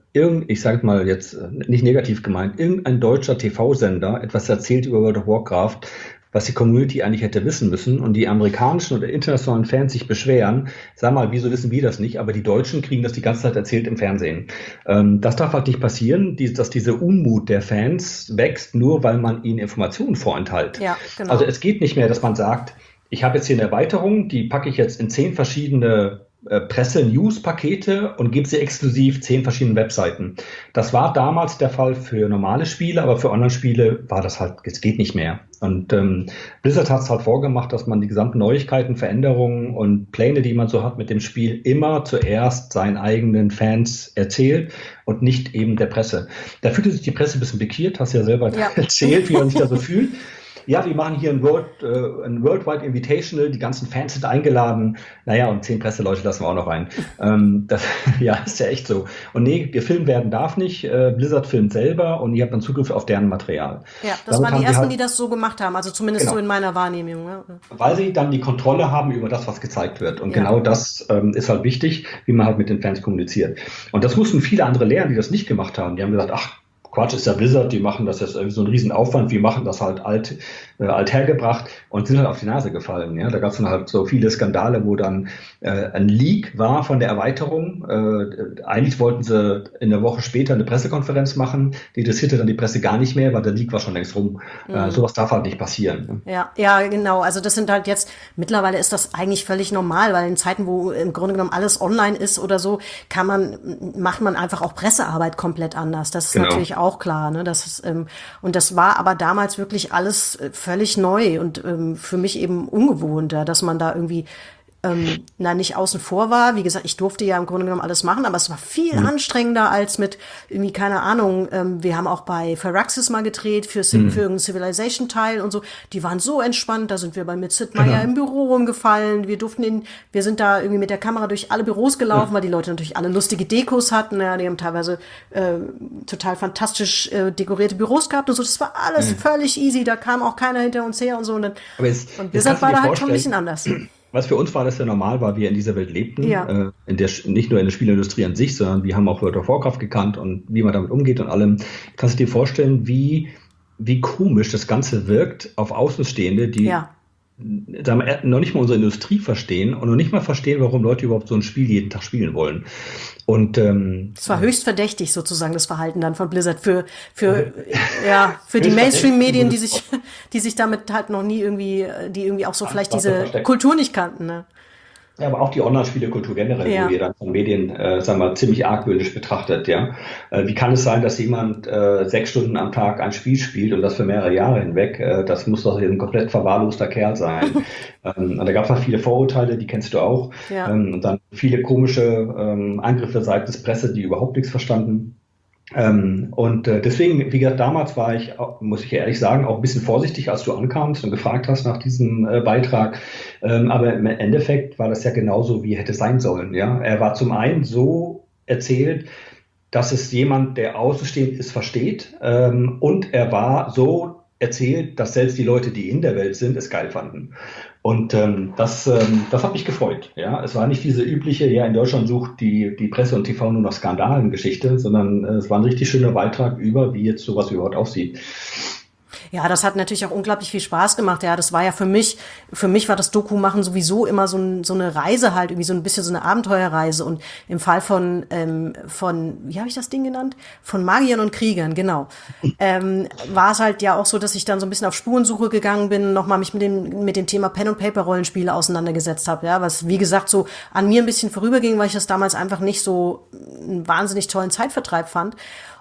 ich sage mal jetzt nicht negativ gemeint, irgendein deutscher TV-Sender etwas erzählt über World of Warcraft, was die Community eigentlich hätte wissen müssen und die amerikanischen oder internationalen Fans sich beschweren, sag mal, wieso wissen wir das nicht, aber die Deutschen kriegen das die ganze Zeit erzählt im Fernsehen. Das darf halt nicht passieren, dass diese Unmut der Fans wächst, nur weil man ihnen Informationen vorenthält. Ja, genau. Also es geht nicht mehr, dass man sagt, ich habe jetzt hier eine Erweiterung, die packe ich jetzt in 10 verschiedene Presse-News-Pakete und gebe sie exklusiv 10 verschiedenen Webseiten. Das war damals der Fall für normale Spiele, aber für Online-Spiele war das halt, es geht nicht mehr. Und Blizzard hat es halt vorgemacht, dass man die gesamten Neuigkeiten, Veränderungen und Pläne, die man so hat mit dem Spiel, immer zuerst seinen eigenen Fans erzählt und nicht eben der Presse. Da fühlte sich die Presse ein bisschen pikiert, hast ja selber erzählt, wie man sich da so fühlt. Ja, wir machen hier ein Worldwide Invitational, die ganzen Fans sind eingeladen. Naja, und 10 Presseleute lassen wir auch noch rein. Das ist ja echt so. Und nee, gefilmt werden darf nicht. Blizzard filmt selber und ihr habt dann Zugriff auf deren Material. Ja, das waren die ersten, die das so gemacht haben, also zumindest so in meiner Wahrnehmung. Ja. Weil sie dann die Kontrolle haben über das, was gezeigt wird. Und genau das ist halt wichtig, wie man halt mit den Fans kommuniziert. Und das mussten viele andere lernen, die das nicht gemacht haben. Die haben gesagt, ach, Quatsch, ist ja Blizzard, die machen das jetzt irgendwie so einen riesen Aufwand, wir machen das halt althergebracht und sind halt auf die Nase gefallen. Ja? Da gab es dann halt so viele Skandale, wo dann ein Leak war von der Erweiterung. Eigentlich wollten sie in der Woche später eine Pressekonferenz machen, die interessierte dann die Presse gar nicht mehr, weil der Leak war schon längst rum. Sowas darf halt nicht passieren. Ne? Ja, genau. Also das sind halt jetzt, mittlerweile ist das eigentlich völlig normal, weil in Zeiten, wo im Grunde genommen alles online ist oder so, macht man einfach auch Pressearbeit komplett anders. Das ist natürlich auch klar, ne? Und das war aber damals wirklich alles völlig neu und für mich eben ungewohnter, dass man da irgendwie nicht außen vor war. Wie gesagt, ich durfte ja im Grunde genommen alles machen, aber es war viel anstrengender als mit irgendwie, keine Ahnung, wir haben auch bei Firaxis mal gedreht für irgendeinen Civilization-Teil und so. Die waren so entspannt, da sind wir mit Sid Meier im Büro rumgefallen. Wir sind da irgendwie mit der Kamera durch alle Büros gelaufen, weil die Leute natürlich alle lustige Dekos hatten. Ja, die haben teilweise total fantastisch dekorierte Büros gehabt und so. Das war alles völlig easy, da kam auch keiner hinter uns her und so. Und Blizzard war da halt schon ein bisschen anders. Was für uns war das ja normal, weil wir in dieser Welt lebten, nicht nur in der Spielindustrie an sich, sondern wir haben auch World of Warcraft gekannt und wie man damit umgeht und allem. Kannst du dir vorstellen, wie komisch das Ganze wirkt auf Außenstehende, die noch nicht mal unsere Industrie verstehen und noch nicht mal verstehen, warum Leute überhaupt so ein Spiel jeden Tag spielen wollen. Und es war höchst verdächtig sozusagen, das Verhalten dann von Blizzard für die Mainstream-Medien, die sich damit halt noch nie die irgendwie auch so vielleicht diese Kultur nicht kannten, ne? Ja, aber auch die Online-Spielekultur generell, wo ihr dann von Medien, sagen wir mal, ziemlich argwöhnisch betrachtet, ja. Wie kann es sein, dass jemand 6 Stunden am Tag ein Spiel spielt und das für mehrere Jahre hinweg? Das muss doch ein komplett verwahrloster Kerl sein. Und da gab es auch viele Vorurteile, die kennst du auch. Ja. Und dann viele komische Angriffe seitens Presse, die überhaupt nichts verstanden. Deswegen, wie gesagt, damals war ich, muss ich ehrlich sagen, auch ein bisschen vorsichtig, als du ankamst und gefragt hast nach diesem Beitrag. Aber im Endeffekt war das ja genauso, wie hätte sein sollen. Ja, er war zum einen so erzählt, dass es jemand, der außenstehend ist, versteht. Und er war so erzählt, dass selbst die Leute, die in der Welt sind, es geil fanden. Und das hat mich gefreut. Ja, es war nicht diese übliche, in Deutschland sucht die Presse und TV nur nach Skandalen-Geschichte, sondern es war ein richtig schöner Beitrag über, wie jetzt sowas überhaupt aussieht. Ja, das hat natürlich auch unglaublich viel Spaß gemacht. Ja, das war ja für mich war das Doku-Machen sowieso immer so eine Reise halt, irgendwie so ein bisschen so eine Abenteuerreise. Und im Fall von wie habe ich das Ding genannt? Von Magiern und Kriegern, genau. War es halt ja auch so, dass ich dann so ein bisschen auf Spurensuche gegangen bin, nochmal mich mit dem Thema Pen-and-Paper-Rollenspiele auseinandergesetzt habe. Ja, was, wie gesagt, so an mir ein bisschen vorüberging, weil ich das damals einfach nicht so einen wahnsinnig tollen Zeitvertreib fand.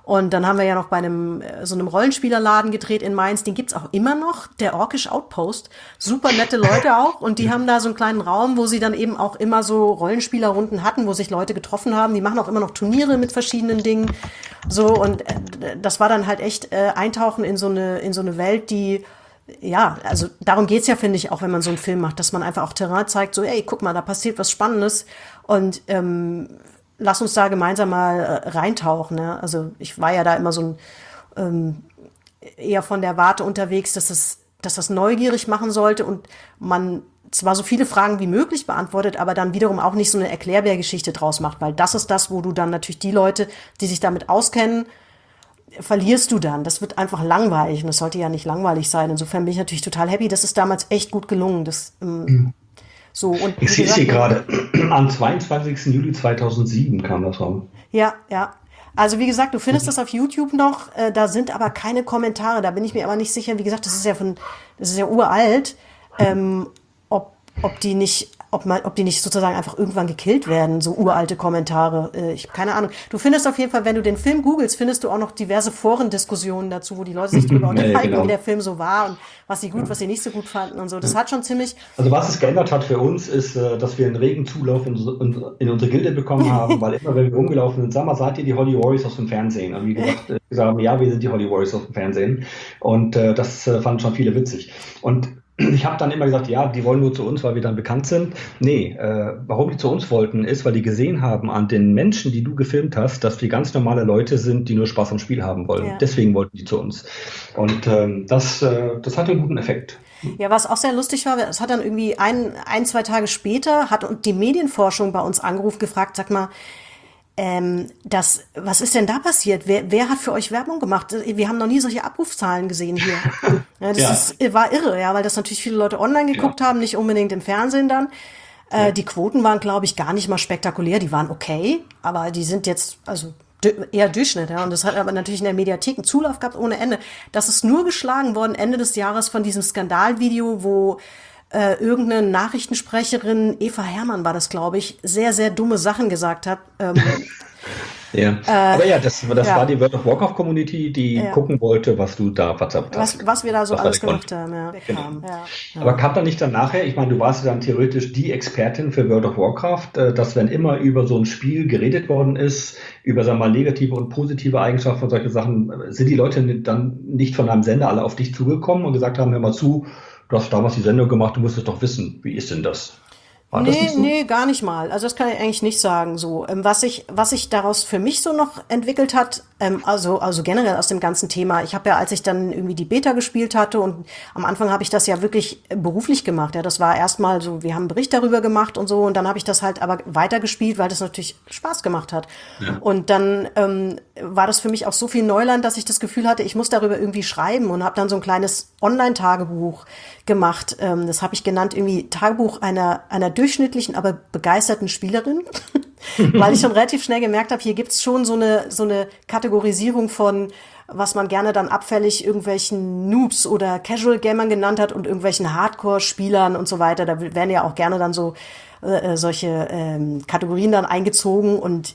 Und dann haben wir ja noch bei so einem Rollenspielerladen gedreht in Mainz. Den gibt's auch immer noch, der Orkish Outpost. Super nette Leute auch. Und die haben da so einen kleinen Raum, wo sie dann eben auch immer so Rollenspielerrunden hatten, wo sich Leute getroffen haben. Die machen auch immer noch Turniere mit verschiedenen Dingen. So, und das war dann halt echt Eintauchen in so eine Welt, die, ja, also darum geht's ja, finde ich, auch wenn man so einen Film macht, dass man einfach auch Terrain zeigt, so, ey, guck mal, da passiert was Spannendes. Und lass uns da gemeinsam mal reintauchen. Ne? Also ich war ja da immer so eher von der Warte unterwegs, dass das neugierig machen sollte und man zwar so viele Fragen wie möglich beantwortet, aber dann wiederum auch nicht so eine Erklärbärgeschichte draus macht, weil das ist das, wo du dann natürlich die Leute, die sich damit auskennen, verlierst du dann. Das wird einfach langweilig und das sollte ja nicht langweilig sein. Insofern bin ich natürlich total happy. Das ist damals echt gut gelungen. So, und ich sehe es hier gerade. Am 22. Juli 2007 kam das raus. Ja. Also wie gesagt, du findest das auf YouTube noch. Da sind aber keine Kommentare. Da bin ich mir aber nicht sicher. Wie gesagt, das ist ja uralt. Ob die nicht sozusagen einfach irgendwann gekillt werden, so uralte Kommentare. Ich habe keine Ahnung. Du findest auf jeden Fall, wenn du den Film googelst, findest du auch noch diverse Forendiskussionen dazu, wo die Leute sich darüber unterhalten, genau, wie der Film so war und was sie gut, was sie nicht so gut fanden und so. Das hat schon ziemlich... Also was es geändert hat für uns, ist, dass wir einen regen Zulauf in unsere Gilde bekommen haben, weil immer, wenn wir rumgelaufen sind, sag mal, seid ihr die Holly Warriors aus dem Fernsehen? Und wie gesagt, gesagt haben, ja, wir sind die Holly Warriors aus dem Fernsehen. Und das fanden schon viele witzig. Und ich habe dann immer gesagt, ja, die wollen nur zu uns, weil wir dann bekannt sind. Nee, warum die zu uns wollten, ist, weil die gesehen haben an den Menschen, die du gefilmt hast, dass die ganz normale Leute sind, die nur Spaß am Spiel haben wollen. Ja. Deswegen wollten die zu uns. Und das hatte einen guten Effekt. Ja, was auch sehr lustig war, es hat dann irgendwie zwei Tage später, hat die Medienforschung bei uns angerufen, gefragt, sag mal, was ist denn da passiert? Wer hat für euch Werbung gemacht? Wir haben noch nie solche Abrufzahlen gesehen hier. Ja, das war irre, ja, weil das natürlich viele Leute online geguckt haben, nicht unbedingt im Fernsehen dann. Die Quoten waren, glaube ich, gar nicht mal spektakulär. Die waren okay, aber die sind jetzt, also eher Durchschnitt, ja. Und das hat aber natürlich in der Mediathek einen Zulauf gehabt ohne Ende. Das ist nur geschlagen worden Ende des Jahres von diesem Skandalvideo, wo irgendeine Nachrichtensprecherin, Eva Herrmann war das, glaube ich, sehr, sehr dumme Sachen gesagt hat. Ja, aber ja, das war die World of Warcraft Community, die gucken wollte, was du da verzapft hast. Was wir da so alles gemacht haben, ja. Genau. Aber kam dann nicht dann nachher, ich meine, du warst ja dann theoretisch die Expertin für World of Warcraft, dass wenn immer über so ein Spiel geredet worden ist, über, sagen wir mal, negative und positive Eigenschaften und solche Sachen, sind die Leute dann nicht von einem Sender alle auf dich zugekommen und gesagt haben, hör mal zu, du hast damals die Sendung gemacht, du musst es doch wissen. Wie ist denn das? Nee, gar nicht mal. Also das kann ich eigentlich nicht sagen. So, was sich daraus für mich so noch entwickelt hat, also generell aus dem ganzen Thema. Ich habe ja, als ich dann irgendwie die Beta gespielt hatte und am Anfang habe ich das ja wirklich beruflich gemacht. Ja, das war erstmal so, wir haben einen Bericht darüber gemacht und so und dann habe ich das halt aber weitergespielt, weil das natürlich Spaß gemacht hat. Ja. Und dann war das für mich auch so viel Neuland, dass ich das Gefühl hatte, ich muss darüber irgendwie schreiben und habe dann so ein kleines Online-Tagebuch gemacht. Das habe ich genannt irgendwie Tagebuch einer durchschnittlichen, aber begeisterten Spielerin, weil ich schon relativ schnell gemerkt habe, hier gibt's schon so eine Kategorisierung von, was man gerne dann abfällig irgendwelchen Noobs oder Casual Gamern genannt hat und irgendwelchen Hardcore-Spielern und so weiter. Da werden ja auch gerne dann so solche Kategorien dann eingezogen und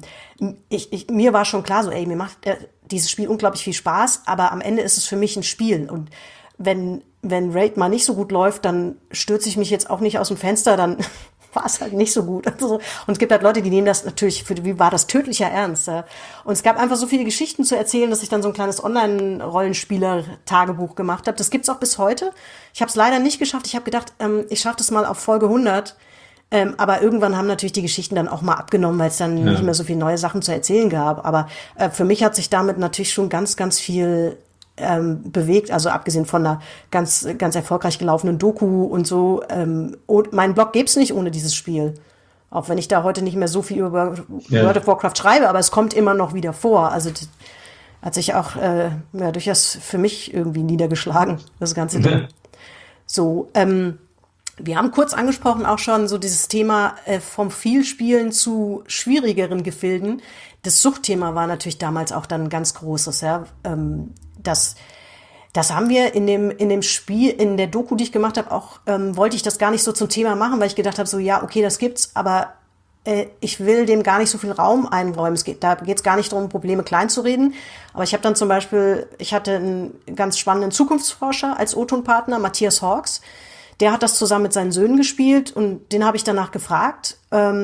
mir war schon klar so, ey, mir macht dieses Spiel unglaublich viel Spaß, aber am Ende ist es für mich ein Spiel und wenn Raid mal nicht so gut läuft, dann stürze ich mich jetzt auch nicht aus dem Fenster, dann war es halt nicht so gut. Und es gibt halt Leute, die nehmen das natürlich, wie war das, tödlicher Ernst. Ja? Und es gab einfach so viele Geschichten zu erzählen, dass ich dann so ein kleines Online-Rollenspieler-Tagebuch gemacht habe. Das gibt's auch bis heute. Ich habe es leider nicht geschafft. Ich habe gedacht, ich schaffe das mal auf Folge 100. Aber irgendwann haben natürlich die Geschichten dann auch mal abgenommen, weil es dann nicht mehr so viele neue Sachen zu erzählen gab. Aber für mich hat sich damit natürlich schon ganz, ganz viel bewegt, also abgesehen von einer ganz, ganz erfolgreich gelaufenen Doku und so. Und meinen Blog gäbe es nicht ohne dieses Spiel. Auch wenn ich da heute nicht mehr so viel über World of Warcraft schreibe, aber es kommt immer noch wieder vor. Also das hat sich auch durchaus für mich irgendwie niedergeschlagen, das ganze Ding. So, wir haben kurz angesprochen auch schon so dieses Thema vom Vielspielen zu schwierigeren Gefilden. Das Suchtthema war natürlich damals auch dann ein ganz großes, ja. Das haben wir in dem Spiel, in der Doku, die ich gemacht habe, auch wollte ich das gar nicht so zum Thema machen, weil ich gedacht habe, so ja, okay, das gibt's, aber ich will dem gar nicht so viel Raum einräumen. Da geht es gar nicht darum, Probleme klein zu reden. Aber ich habe dann zum Beispiel, ich hatte einen ganz spannenden Zukunftsforscher als O-Ton-Partner, Matthias Hawks. Der hat das zusammen mit seinen Söhnen gespielt und den habe ich danach gefragt.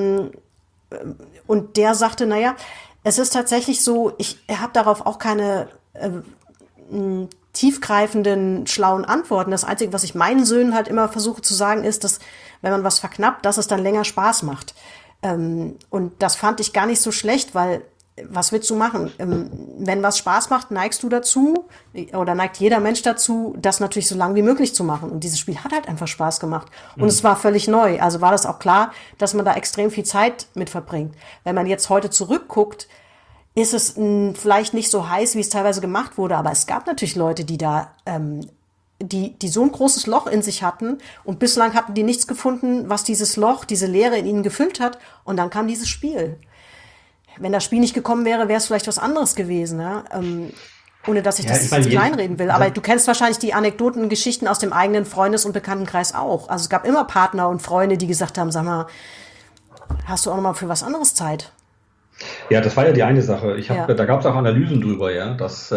Und der sagte, naja, es ist tatsächlich so, ich habe darauf auch keine tiefgreifenden, schlauen Antworten. Das Einzige, was ich meinen Söhnen halt immer versuche zu sagen, ist, dass, wenn man was verknappt, dass es dann länger Spaß macht. Und das fand ich gar nicht so schlecht, weil was willst du machen? Wenn was Spaß macht, neigst du dazu oder neigt jeder Mensch dazu, das natürlich so lange wie möglich zu machen. Und dieses Spiel hat halt einfach Spaß gemacht. Und es war völlig neu. Also war das auch klar, dass man da extrem viel Zeit mit verbringt. Wenn man jetzt heute zurückguckt, ist es vielleicht nicht so heiß, wie es teilweise gemacht wurde. Aber es gab natürlich Leute, die da die so ein großes Loch in sich hatten und bislang hatten die nichts gefunden, was dieses Loch, diese Leere in ihnen gefüllt hat. Und dann kam dieses Spiel. Wenn das Spiel nicht gekommen wäre, wäre es vielleicht was anderes gewesen, ja? Ohne dass ich das jetzt kleinreden will. Aber du kennst wahrscheinlich die Anekdoten und Geschichten aus dem eigenen Freundes- und Bekanntenkreis auch. Also es gab immer Partner und Freunde, die gesagt haben, sag mal, hast du auch noch mal für was anderes Zeit? Ja, das war ja die eine Sache. Da gab es auch Analysen drüber, ja, dass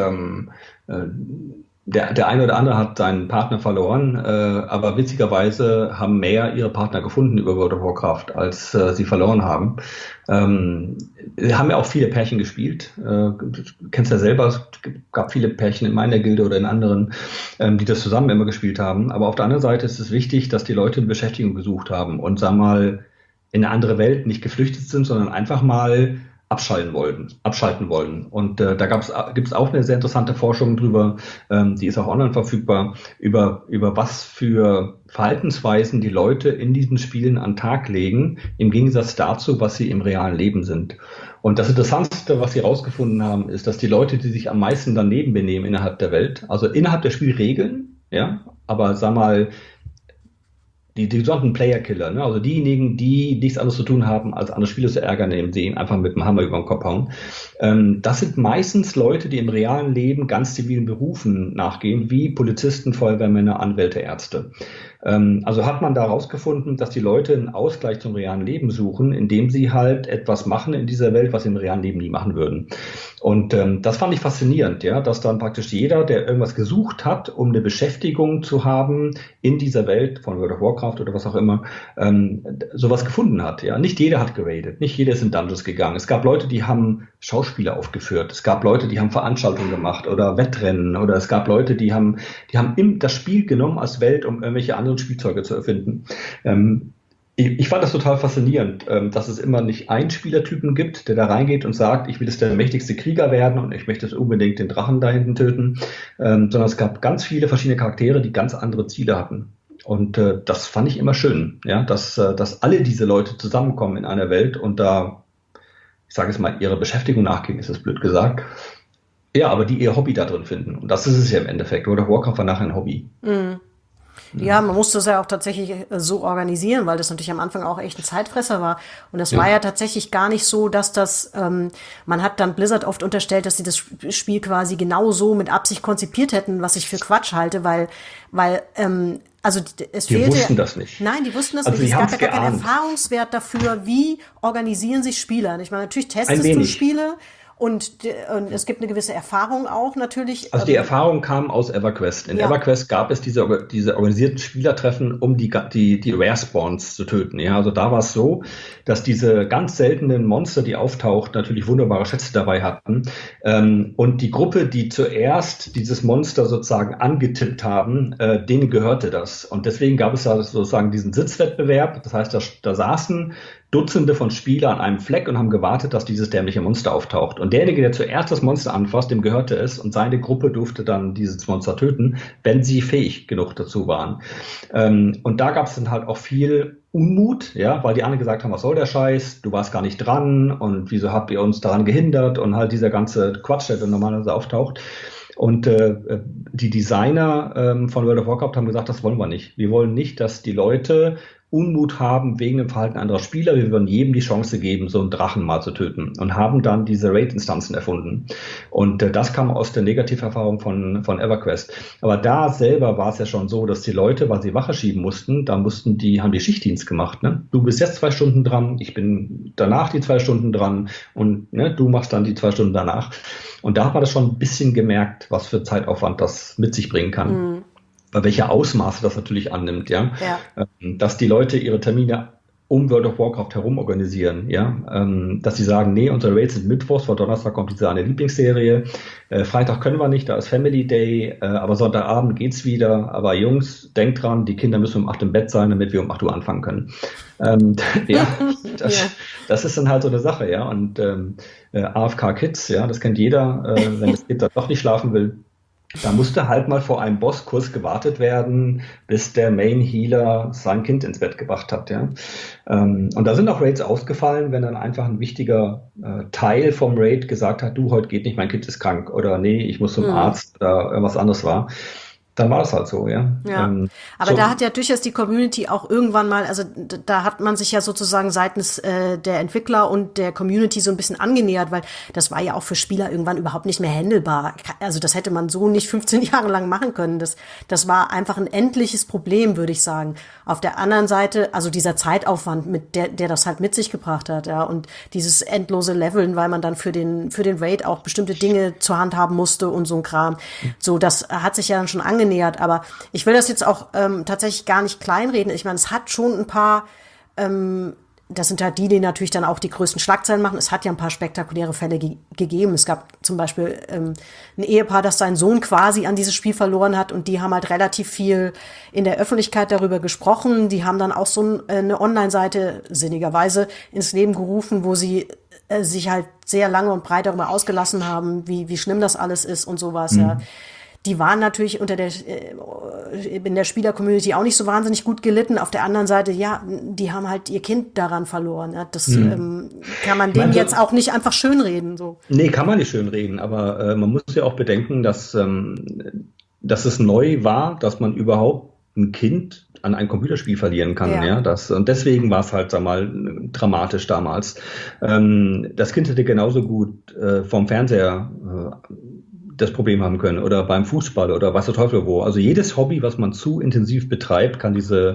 der eine oder andere hat seinen Partner verloren, aber witzigerweise haben mehr ihre Partner gefunden über World of Warcraft, als sie verloren haben. Haben ja auch viele Pärchen gespielt. Du kennst ja selber, es gab viele Pärchen in meiner Gilde oder in anderen, die das zusammen immer gespielt haben. Aber auf der anderen Seite ist es wichtig, dass die Leute eine Beschäftigung gesucht haben und, sag mal, in eine andere Welt nicht geflüchtet sind, sondern einfach mal abschalten wollen. Und da gibt's auch eine sehr interessante Forschung drüber, die ist auch online verfügbar, über was für Verhaltensweisen die Leute in diesen Spielen an den Tag legen, im Gegensatz dazu, was sie im realen Leben sind. Und das Interessanteste, was sie herausgefunden haben, ist, dass die Leute, die sich am meisten daneben benehmen innerhalb der Welt, also innerhalb der Spielregeln, ja, aber sag mal, die sogenannten Player-Killer, ne? Also diejenigen, die nichts anderes zu tun haben, als andere Spieler zu ärgern, indem sie ihn einfach mit dem Hammer über den Kopf hauen. Das sind meistens Leute, die im realen Leben ganz zivilen Berufen nachgehen, wie Polizisten, Feuerwehrmänner, Anwälte, Ärzte. Also hat man da herausgefunden, dass die Leute einen Ausgleich zum realen Leben suchen, indem sie halt etwas machen in dieser Welt, was sie im realen Leben nie machen würden. Und das fand ich faszinierend, ja, dass dann praktisch jeder, der irgendwas gesucht hat, um eine Beschäftigung zu haben in dieser Welt von World of Warcraft oder was auch immer, sowas gefunden hat. Ja, nicht jeder hat geradet, nicht jeder ist in Dungeons gegangen. Es gab Leute, die haben Schauspieler aufgeführt. Es gab Leute, die haben Veranstaltungen gemacht oder Wettrennen, oder es gab Leute, die haben das Spiel genommen als Welt, um irgendwelche anderen Spielzeuge zu erfinden. Ich fand das total faszinierend, dass es immer nicht einen Spielertypen gibt, der da reingeht und sagt, ich will jetzt der mächtigste Krieger werden und ich möchte jetzt unbedingt den Drachen da hinten töten, sondern es gab ganz viele verschiedene Charaktere, die ganz andere Ziele hatten. Und das fand ich immer schön, ja, dass alle diese Leute zusammenkommen in einer Welt und da, ich sage es mal, ihrer Beschäftigung nachgehen, ist das blöd gesagt. Ja, aber die ihr Hobby da drin finden. Und das ist es ja im Endeffekt. World of Warcraft war nachher ein Hobby. Mhm. Ja, man musste das ja auch tatsächlich so organisieren, weil das natürlich am Anfang auch echt ein Zeitfresser war. Und das war ja tatsächlich gar nicht so, dass man hat dann Blizzard oft unterstellt, dass sie das Spiel quasi genau so mit Absicht konzipiert hätten, was ich für Quatsch halte, weil also es fehlte. Die wussten das nicht. Nein, die wussten das also nicht. Es gab ja gar keinen Erfahrungswert dafür, wie organisieren sich Spieler. Ich meine, natürlich testest du Spiele. Und es gibt eine gewisse Erfahrung auch natürlich. Also die Erfahrung kam aus EverQuest. In EverQuest gab es diese organisierten Spielertreffen, um die Rare-Spawns zu töten. Ja, also da war es so, dass diese ganz seltenen Monster, die auftauchten, natürlich wunderbare Schätze dabei hatten. Und die Gruppe, die zuerst dieses Monster sozusagen angetippt haben, denen gehörte das. Und deswegen gab es da sozusagen diesen Sitzwettbewerb. Das heißt, da saßen Dutzende von Spielern an einem Fleck und haben gewartet, dass dieses dämliche Monster auftaucht. Und derjenige, der zuerst das Monster anfasst, dem gehörte es und seine Gruppe durfte dann dieses Monster töten, wenn sie fähig genug dazu waren. Und da gab es dann halt auch viel Unmut, ja, weil die anderen gesagt haben, was soll der Scheiß, du warst gar nicht dran und wieso habt ihr uns daran gehindert und halt dieser ganze Quatsch, der dann normalerweise auftaucht. Und die Designer von World of Warcraft haben gesagt, das wollen wir nicht. Wir wollen nicht, dass die Leute Unmut haben wegen dem Verhalten anderer Spieler. Wir würden jedem die Chance geben, so einen Drachen mal zu töten und haben dann diese Raid-Instanzen erfunden. Und das kam aus der Negativerfahrung von EverQuest. Aber da selber war es ja schon so, dass die Leute, weil sie Wache schieben mussten, haben die Schichtdienst gemacht. Ne? Du bist jetzt 2 Stunden dran, ich bin danach die 2 Stunden dran und ne, du machst dann die 2 Stunden danach. Und da hat man das schon ein bisschen gemerkt, was für Zeitaufwand das mit sich bringen kann. Mhm. Bei welcher Ausmaße das natürlich annimmt, ja. Dass die Leute ihre Termine um World of Warcraft herum organisieren, ja. Dass sie sagen, nee, unsere Raids sind mittwochs, vor Donnerstag kommt diese eine Lieblingsserie, Freitag können wir nicht, da ist Family Day, aber Sonntagabend geht's wieder, aber Jungs, denkt dran, die Kinder müssen um 8 im Bett sein, damit wir um 8 Uhr anfangen können. Das ist dann halt so eine Sache, ja. Und AFK Kids, ja, das kennt jeder, wenn das Kind dann doch nicht schlafen will. Da musste halt mal vor einem Bosskurs gewartet werden, bis der Main Healer sein Kind ins Bett gebracht hat, ja. Und da sind auch Raids ausgefallen, wenn dann einfach ein wichtiger Teil vom Raid gesagt hat, du, heute geht nicht, mein Kind ist krank oder nee, ich muss zum Arzt oder irgendwas anderes war. Dann war das halt so, ja. Aber da hat ja durchaus die Community auch irgendwann mal, also da hat man sich ja sozusagen seitens der Entwickler und der Community so ein bisschen angenähert, weil das war ja auch für Spieler irgendwann überhaupt nicht mehr handelbar. Also das hätte man so nicht 15 Jahre lang machen können. Das war einfach ein endliches Problem, würde ich sagen. Auf der anderen Seite, also dieser Zeitaufwand, mit der das halt mit sich gebracht hat, ja, und dieses endlose Leveln, weil man dann für den Raid auch bestimmte Dinge zur Hand haben musste und so ein Kram. So, das hat sich ja dann schon angenähert. Aber ich will das jetzt auch tatsächlich gar nicht kleinreden. Ich meine, es hat schon ein paar, das sind halt die natürlich dann auch die größten Schlagzeilen machen. Es hat ja ein paar spektakuläre Fälle gegeben. Es gab zum Beispiel ein Ehepaar, das seinen Sohn quasi an dieses Spiel verloren hat, und die haben halt relativ viel in der Öffentlichkeit darüber gesprochen. Die haben dann auch so eine Online-Seite sinnigerweise ins Leben gerufen, wo sie sich halt sehr lange und breit darüber ausgelassen haben, wie schlimm das alles ist und sowas, ja. Die waren natürlich in der Spieler-Community auch nicht so wahnsinnig gut gelitten. Auf der anderen Seite, ja, die haben halt ihr Kind daran verloren. Ja. Das kann man denen jetzt auch nicht einfach schönreden. So. Nee, kann man nicht schönreden. Aber man muss ja auch bedenken, dass es neu war, dass man überhaupt ein Kind an ein Computerspiel verlieren kann. Ja. Und deswegen war es halt, sag mal, dramatisch damals. Das Kind hätte genauso gut vom Fernseher das Problem haben können oder beim Fußball oder was der Teufel wo. Also jedes Hobby, was man zu intensiv betreibt, kann diese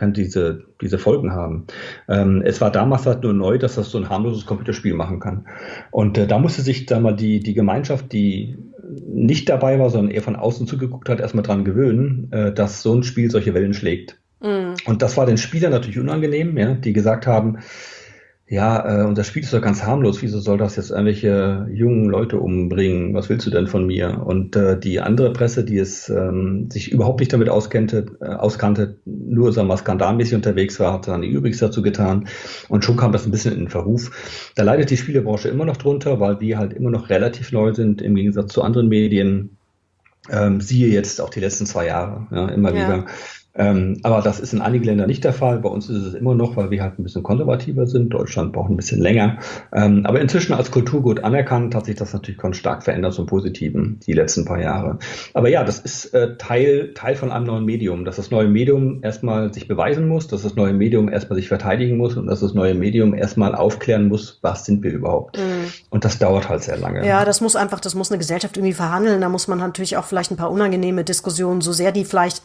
Folgen haben. Es war damals halt nur neu, dass das so ein harmloses Computerspiel machen kann. Und da musste sich da mal die Gemeinschaft, die nicht dabei war, sondern eher von außen zugeguckt hat, erstmal dran gewöhnen, dass so ein Spiel solche Wellen schlägt. Und das war den Spielern natürlich unangenehm, ja, die gesagt haben, ja, unser Spiel ist doch ganz harmlos, wieso soll das jetzt irgendwelche jungen Leute umbringen? Was willst du denn von mir? Und die andere Presse, die es sich überhaupt nicht damit auskannte, nur sagen wir skandalmäßig unterwegs war, hat dann ihr Übriges dazu getan. Und schon kam das ein bisschen in den Verruf. Da leidet die Spielebranche immer noch drunter, weil wir halt immer noch relativ neu sind, im Gegensatz zu anderen Medien. Siehe jetzt auch die letzten 2 Jahre, ja, immer wieder. Aber das ist in einigen Ländern nicht der Fall. Bei uns ist es immer noch, weil wir halt ein bisschen konservativer sind. Deutschland braucht ein bisschen länger. Aber inzwischen als Kulturgut anerkannt, hat sich das natürlich ganz stark verändert zum Positiven die letzten paar Jahre. Aber ja, das ist Teil von einem neuen Medium, dass das neue Medium erstmal sich beweisen muss, dass das neue Medium erstmal sich verteidigen muss und dass das neue Medium erstmal aufklären muss, was sind wir überhaupt. Und das dauert halt sehr lange. Ja, das muss eine Gesellschaft irgendwie verhandeln. Da muss man natürlich auch vielleicht ein paar unangenehme Diskussionen, so sehr die vielleicht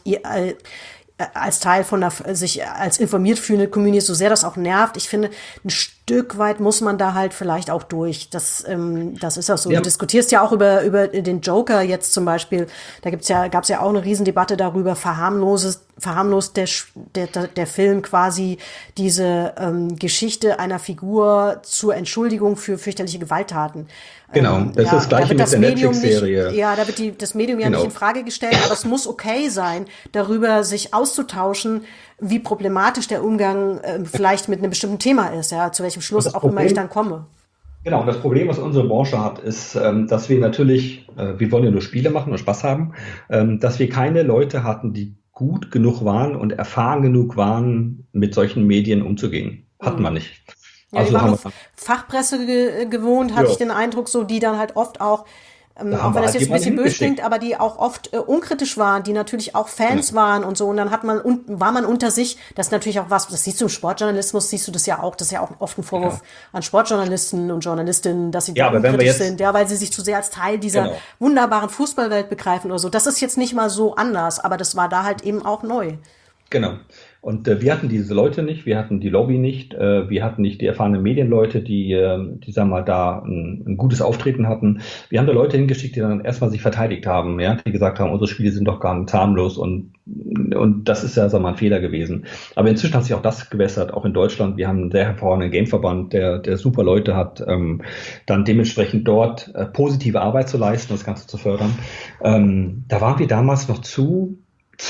als Teil von sich als informiert fühlende Community, so sehr das auch nervt. Ich finde, ein Stück weit muss man da halt vielleicht auch durch. Das ist auch so. Ja. Du diskutierst ja auch über den Joker jetzt zum Beispiel. Da gab's ja auch eine Riesendebatte darüber, verharmlost der Film quasi diese Geschichte einer Figur zur Entschuldigung für fürchterliche Gewalttaten. Genau, das ist das Gleiche mit der Netflix-Serie. Ja, da wird das Medium ja nicht in Frage gestellt, aber es muss okay sein, darüber sich auszutauschen, wie problematisch der Umgang vielleicht mit einem bestimmten Thema ist, ja, zu welchem Schluss auch immer ich dann komme. Genau, das Problem, was unsere Branche hat, ist, dass wir natürlich, wir wollen ja nur Spiele machen und Spaß haben, dass wir keine Leute hatten, die gut genug waren und erfahren genug waren, mit solchen Medien umzugehen. Hatten wir nicht. Ja, also die waren auf Fachpresse gewohnt, hatte ich den Eindruck, so, die dann halt oft auch Da haben auch wenn wir das halt jetzt ein bisschen jemanden böse klingt, hingeschickt. aber die auch oft unkritisch waren, die natürlich auch Fans waren und so. Und dann war man unter sich, das ist natürlich auch was, das siehst du im Sportjournalismus, siehst du das ja auch, das ist ja auch oft ein Vorwurf an Sportjournalisten und Journalistinnen, dass sie Ja, da aber wenn wir unkritisch jetzt, sind, ja, weil sie sich zu sehr als Teil dieser genau. wunderbaren Fußballwelt begreifen oder so. Das ist jetzt nicht mal so anders, aber das war da halt eben auch neu. Genau. Und wir hatten diese Leute nicht, wir hatten die Lobby nicht, wir hatten nicht die erfahrenen Medienleute, die sagen wir mal, da ein gutes Auftreten hatten. Wir haben da Leute hingeschickt, die dann erstmal sich verteidigt haben, ja, die gesagt haben, unsere Spiele sind doch gar nicht harmlos und das ist ja, sagen wir mal, ein Fehler gewesen. Aber inzwischen hat sich auch das gewässert, auch in Deutschland. Wir haben einen sehr hervorragenden Gameverband, der super Leute hat, dann dementsprechend dort positive Arbeit zu leisten, das Ganze zu fördern. Da waren wir damals noch zu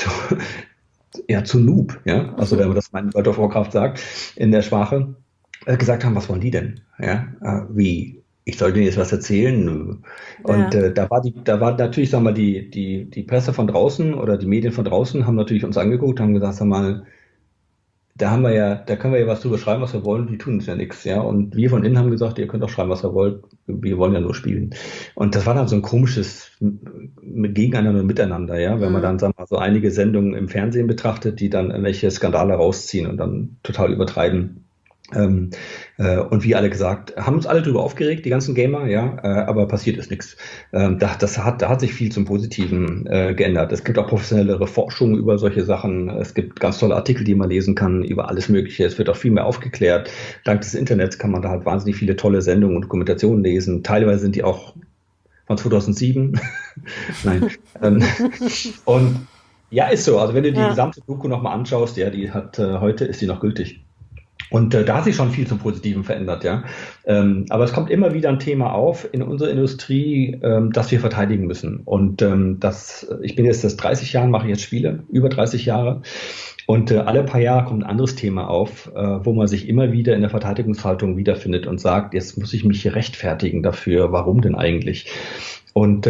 Noob, ja, also wenn man das mein World of Warcraft sagt, in der Sprache, gesagt haben, was wollen die denn? Ja, wie? Ich soll denen jetzt was erzählen? Nö. Und da war natürlich, sagen wir mal, die Presse von draußen oder die Medien von draußen haben natürlich uns angeguckt, haben gesagt, sag mal, da können wir ja was drüber schreiben, was wir wollen, die tun uns ja nichts, ja. Und wir von innen haben gesagt, ihr könnt auch schreiben, was ihr wollt, wir wollen ja nur spielen. Und das war dann so ein komisches Gegeneinander und Miteinander, ja. Wenn man dann, sagen wir mal, so einige Sendungen im Fernsehen betrachtet, die dann irgendwelche Skandale rausziehen und dann total übertreiben. Und wie alle gesagt, haben uns alle drüber aufgeregt, die ganzen Gamer, ja, aber passiert ist nichts. Da hat sich viel zum Positiven geändert. Es gibt auch professionellere Forschung über solche Sachen. Es gibt ganz tolle Artikel, die man lesen kann über alles Mögliche. Es wird auch viel mehr aufgeklärt. Dank des Internets kann man da halt wahnsinnig viele tolle Sendungen und Dokumentationen lesen. Teilweise sind die auch von 2007. Nein. Und ja, ist so. Also wenn du die gesamte Doku nochmal anschaust, ja, die hat heute ist die noch gültig. Und da hat sich schon viel zum Positiven verändert, ja. Aber es kommt immer wieder ein Thema auf in unserer Industrie, das wir verteidigen müssen. Und ich bin jetzt seit 30 Jahren, mache jetzt Spiele, über 30 Jahre. Und alle paar Jahre kommt ein anderes Thema auf, wo man sich immer wieder in der Verteidigungshaltung wiederfindet und sagt, jetzt muss ich mich hier rechtfertigen dafür, warum denn eigentlich? Und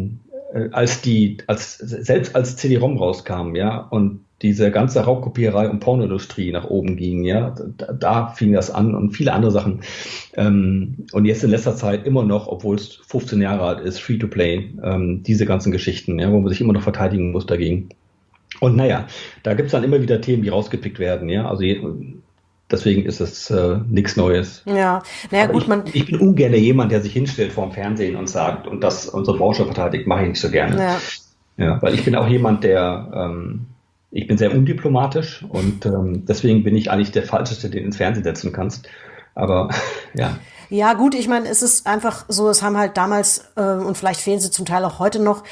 selbst als CD-ROM rauskam, ja, und diese ganze Raubkopiererei und Pornoindustrie nach oben ging, ja, da fing das an und viele andere Sachen. Und jetzt in letzter Zeit immer noch, obwohl es 15 Jahre alt ist, Free-to-Play, diese ganzen Geschichten, ja, wo man sich immer noch verteidigen muss dagegen. Und naja, da gibt's dann immer wieder Themen, die rausgepickt werden, ja, also deswegen ist es nichts Neues. Ja, naja, gut, ich bin ungern jemand, der sich hinstellt vor dem Fernsehen und sagt, und das unsere Branche verteidigt, mache ich nicht so gerne. Ja, weil ich bin auch jemand, ich bin sehr undiplomatisch und deswegen bin ich eigentlich der Falscheste, den du ins Fernsehen setzen kannst. Aber ja. Ja, gut, ich meine, es ist einfach so, es haben halt damals, und vielleicht fehlen sie zum Teil auch heute noch,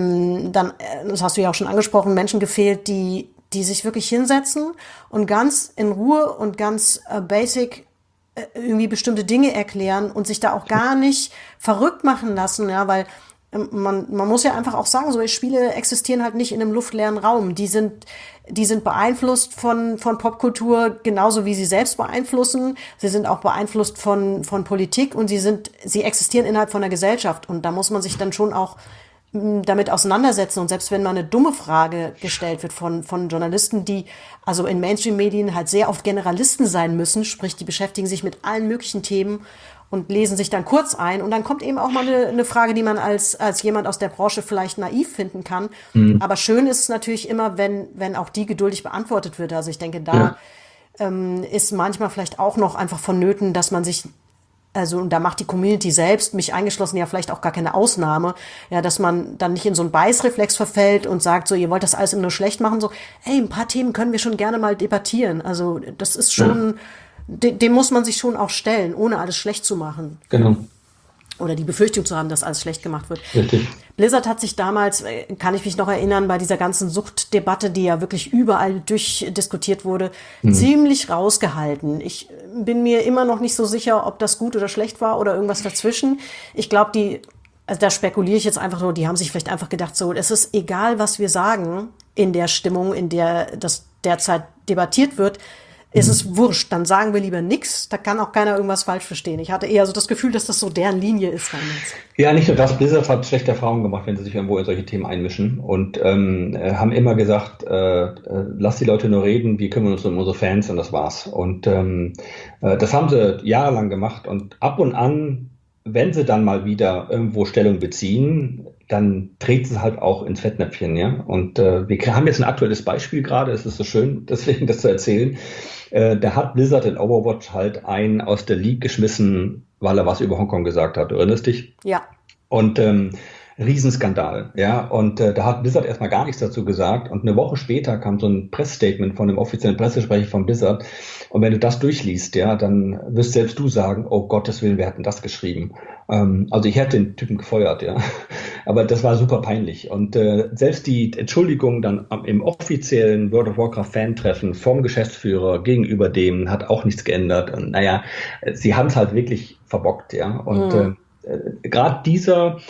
das hast du ja auch schon angesprochen, Menschen gefehlt, die sich wirklich hinsetzen und ganz in Ruhe und ganz basic irgendwie bestimmte Dinge erklären und sich da auch gar nicht verrückt machen lassen, ja, weil man muss ja einfach auch sagen, so Spiele existieren halt nicht in einem luftleeren Raum. Die sind beeinflusst von Popkultur, genauso wie sie selbst beeinflussen. Sie sind auch beeinflusst von Politik und sie existieren innerhalb von der Gesellschaft. Und da muss man sich dann schon auch damit auseinandersetzen. Und selbst wenn mal eine dumme Frage gestellt wird von Journalisten, die also in Mainstream-Medien halt sehr oft Generalisten sein müssen, sprich, die beschäftigen sich mit allen möglichen Themen und lesen sich dann kurz ein. Und dann kommt eben auch mal eine Frage, die man als jemand aus der Branche vielleicht naiv finden kann. Aber schön ist es natürlich immer, wenn auch die geduldig beantwortet wird. Also ich denke, da ist manchmal vielleicht auch noch einfach vonnöten, dass man sich, also und da macht die Community selbst, mich eingeschlossen, ja vielleicht auch gar keine Ausnahme, ja, dass man dann nicht in so einen Beißreflex verfällt und sagt so, ihr wollt das alles immer nur schlecht machen, so, ey, ein paar Themen können wir schon gerne mal debattieren. Also das ist schon... Dem muss man sich schon auch stellen, ohne alles schlecht zu machen. Genau. Oder die Befürchtung zu haben, dass alles schlecht gemacht wird. Richtig. Blizzard hat sich damals, kann ich mich noch erinnern, bei dieser ganzen Suchtdebatte, die ja wirklich überall durchdiskutiert wurde, ziemlich rausgehalten. Ich bin mir immer noch nicht so sicher, ob das gut oder schlecht war oder irgendwas dazwischen. Ich glaube, also da spekuliere ich jetzt einfach nur, die haben sich vielleicht einfach gedacht, so, es ist egal, was wir sagen in der Stimmung, in der das derzeit debattiert wird, ist es wurscht, dann sagen wir lieber nix, da kann auch keiner irgendwas falsch verstehen. Ich hatte eher so das Gefühl, dass das so deren Linie ist dann jetzt. Ja, nicht nur das, Blizzard hat schlechte Erfahrungen gemacht, wenn sie sich irgendwo in solche Themen einmischen und haben immer gesagt, lass die Leute nur reden, wir kümmern uns um unsere Fans und das war's. Und das haben sie jahrelang gemacht und ab und an wenn sie dann mal wieder irgendwo Stellung beziehen, dann dreht sie halt auch ins Fettnäpfchen, ja. Und wir haben jetzt ein aktuelles Beispiel gerade, es ist so schön, deswegen das zu erzählen. Da hat Blizzard in Overwatch halt einen aus der League geschmissen, weil er was über Hongkong gesagt hat. Du erinnerst dich? Ja. Und Riesenskandal, ja. Und da hat Blizzard erstmal gar nichts dazu gesagt. Und eine Woche später kam so ein Pressstatement von dem offiziellen Pressesprecher von Blizzard. Und wenn du das durchliest, ja, dann wirst selbst du sagen, oh Gottes Willen, wer hat denn das geschrieben? Also ich hätte den Typen gefeuert, ja. Aber das war super peinlich. Und selbst die Entschuldigung dann im offiziellen World of Warcraft Fan-Treffen vom Geschäftsführer gegenüber dem hat auch nichts geändert. Und naja, sie haben es halt wirklich verbockt, ja. Und gerade dieser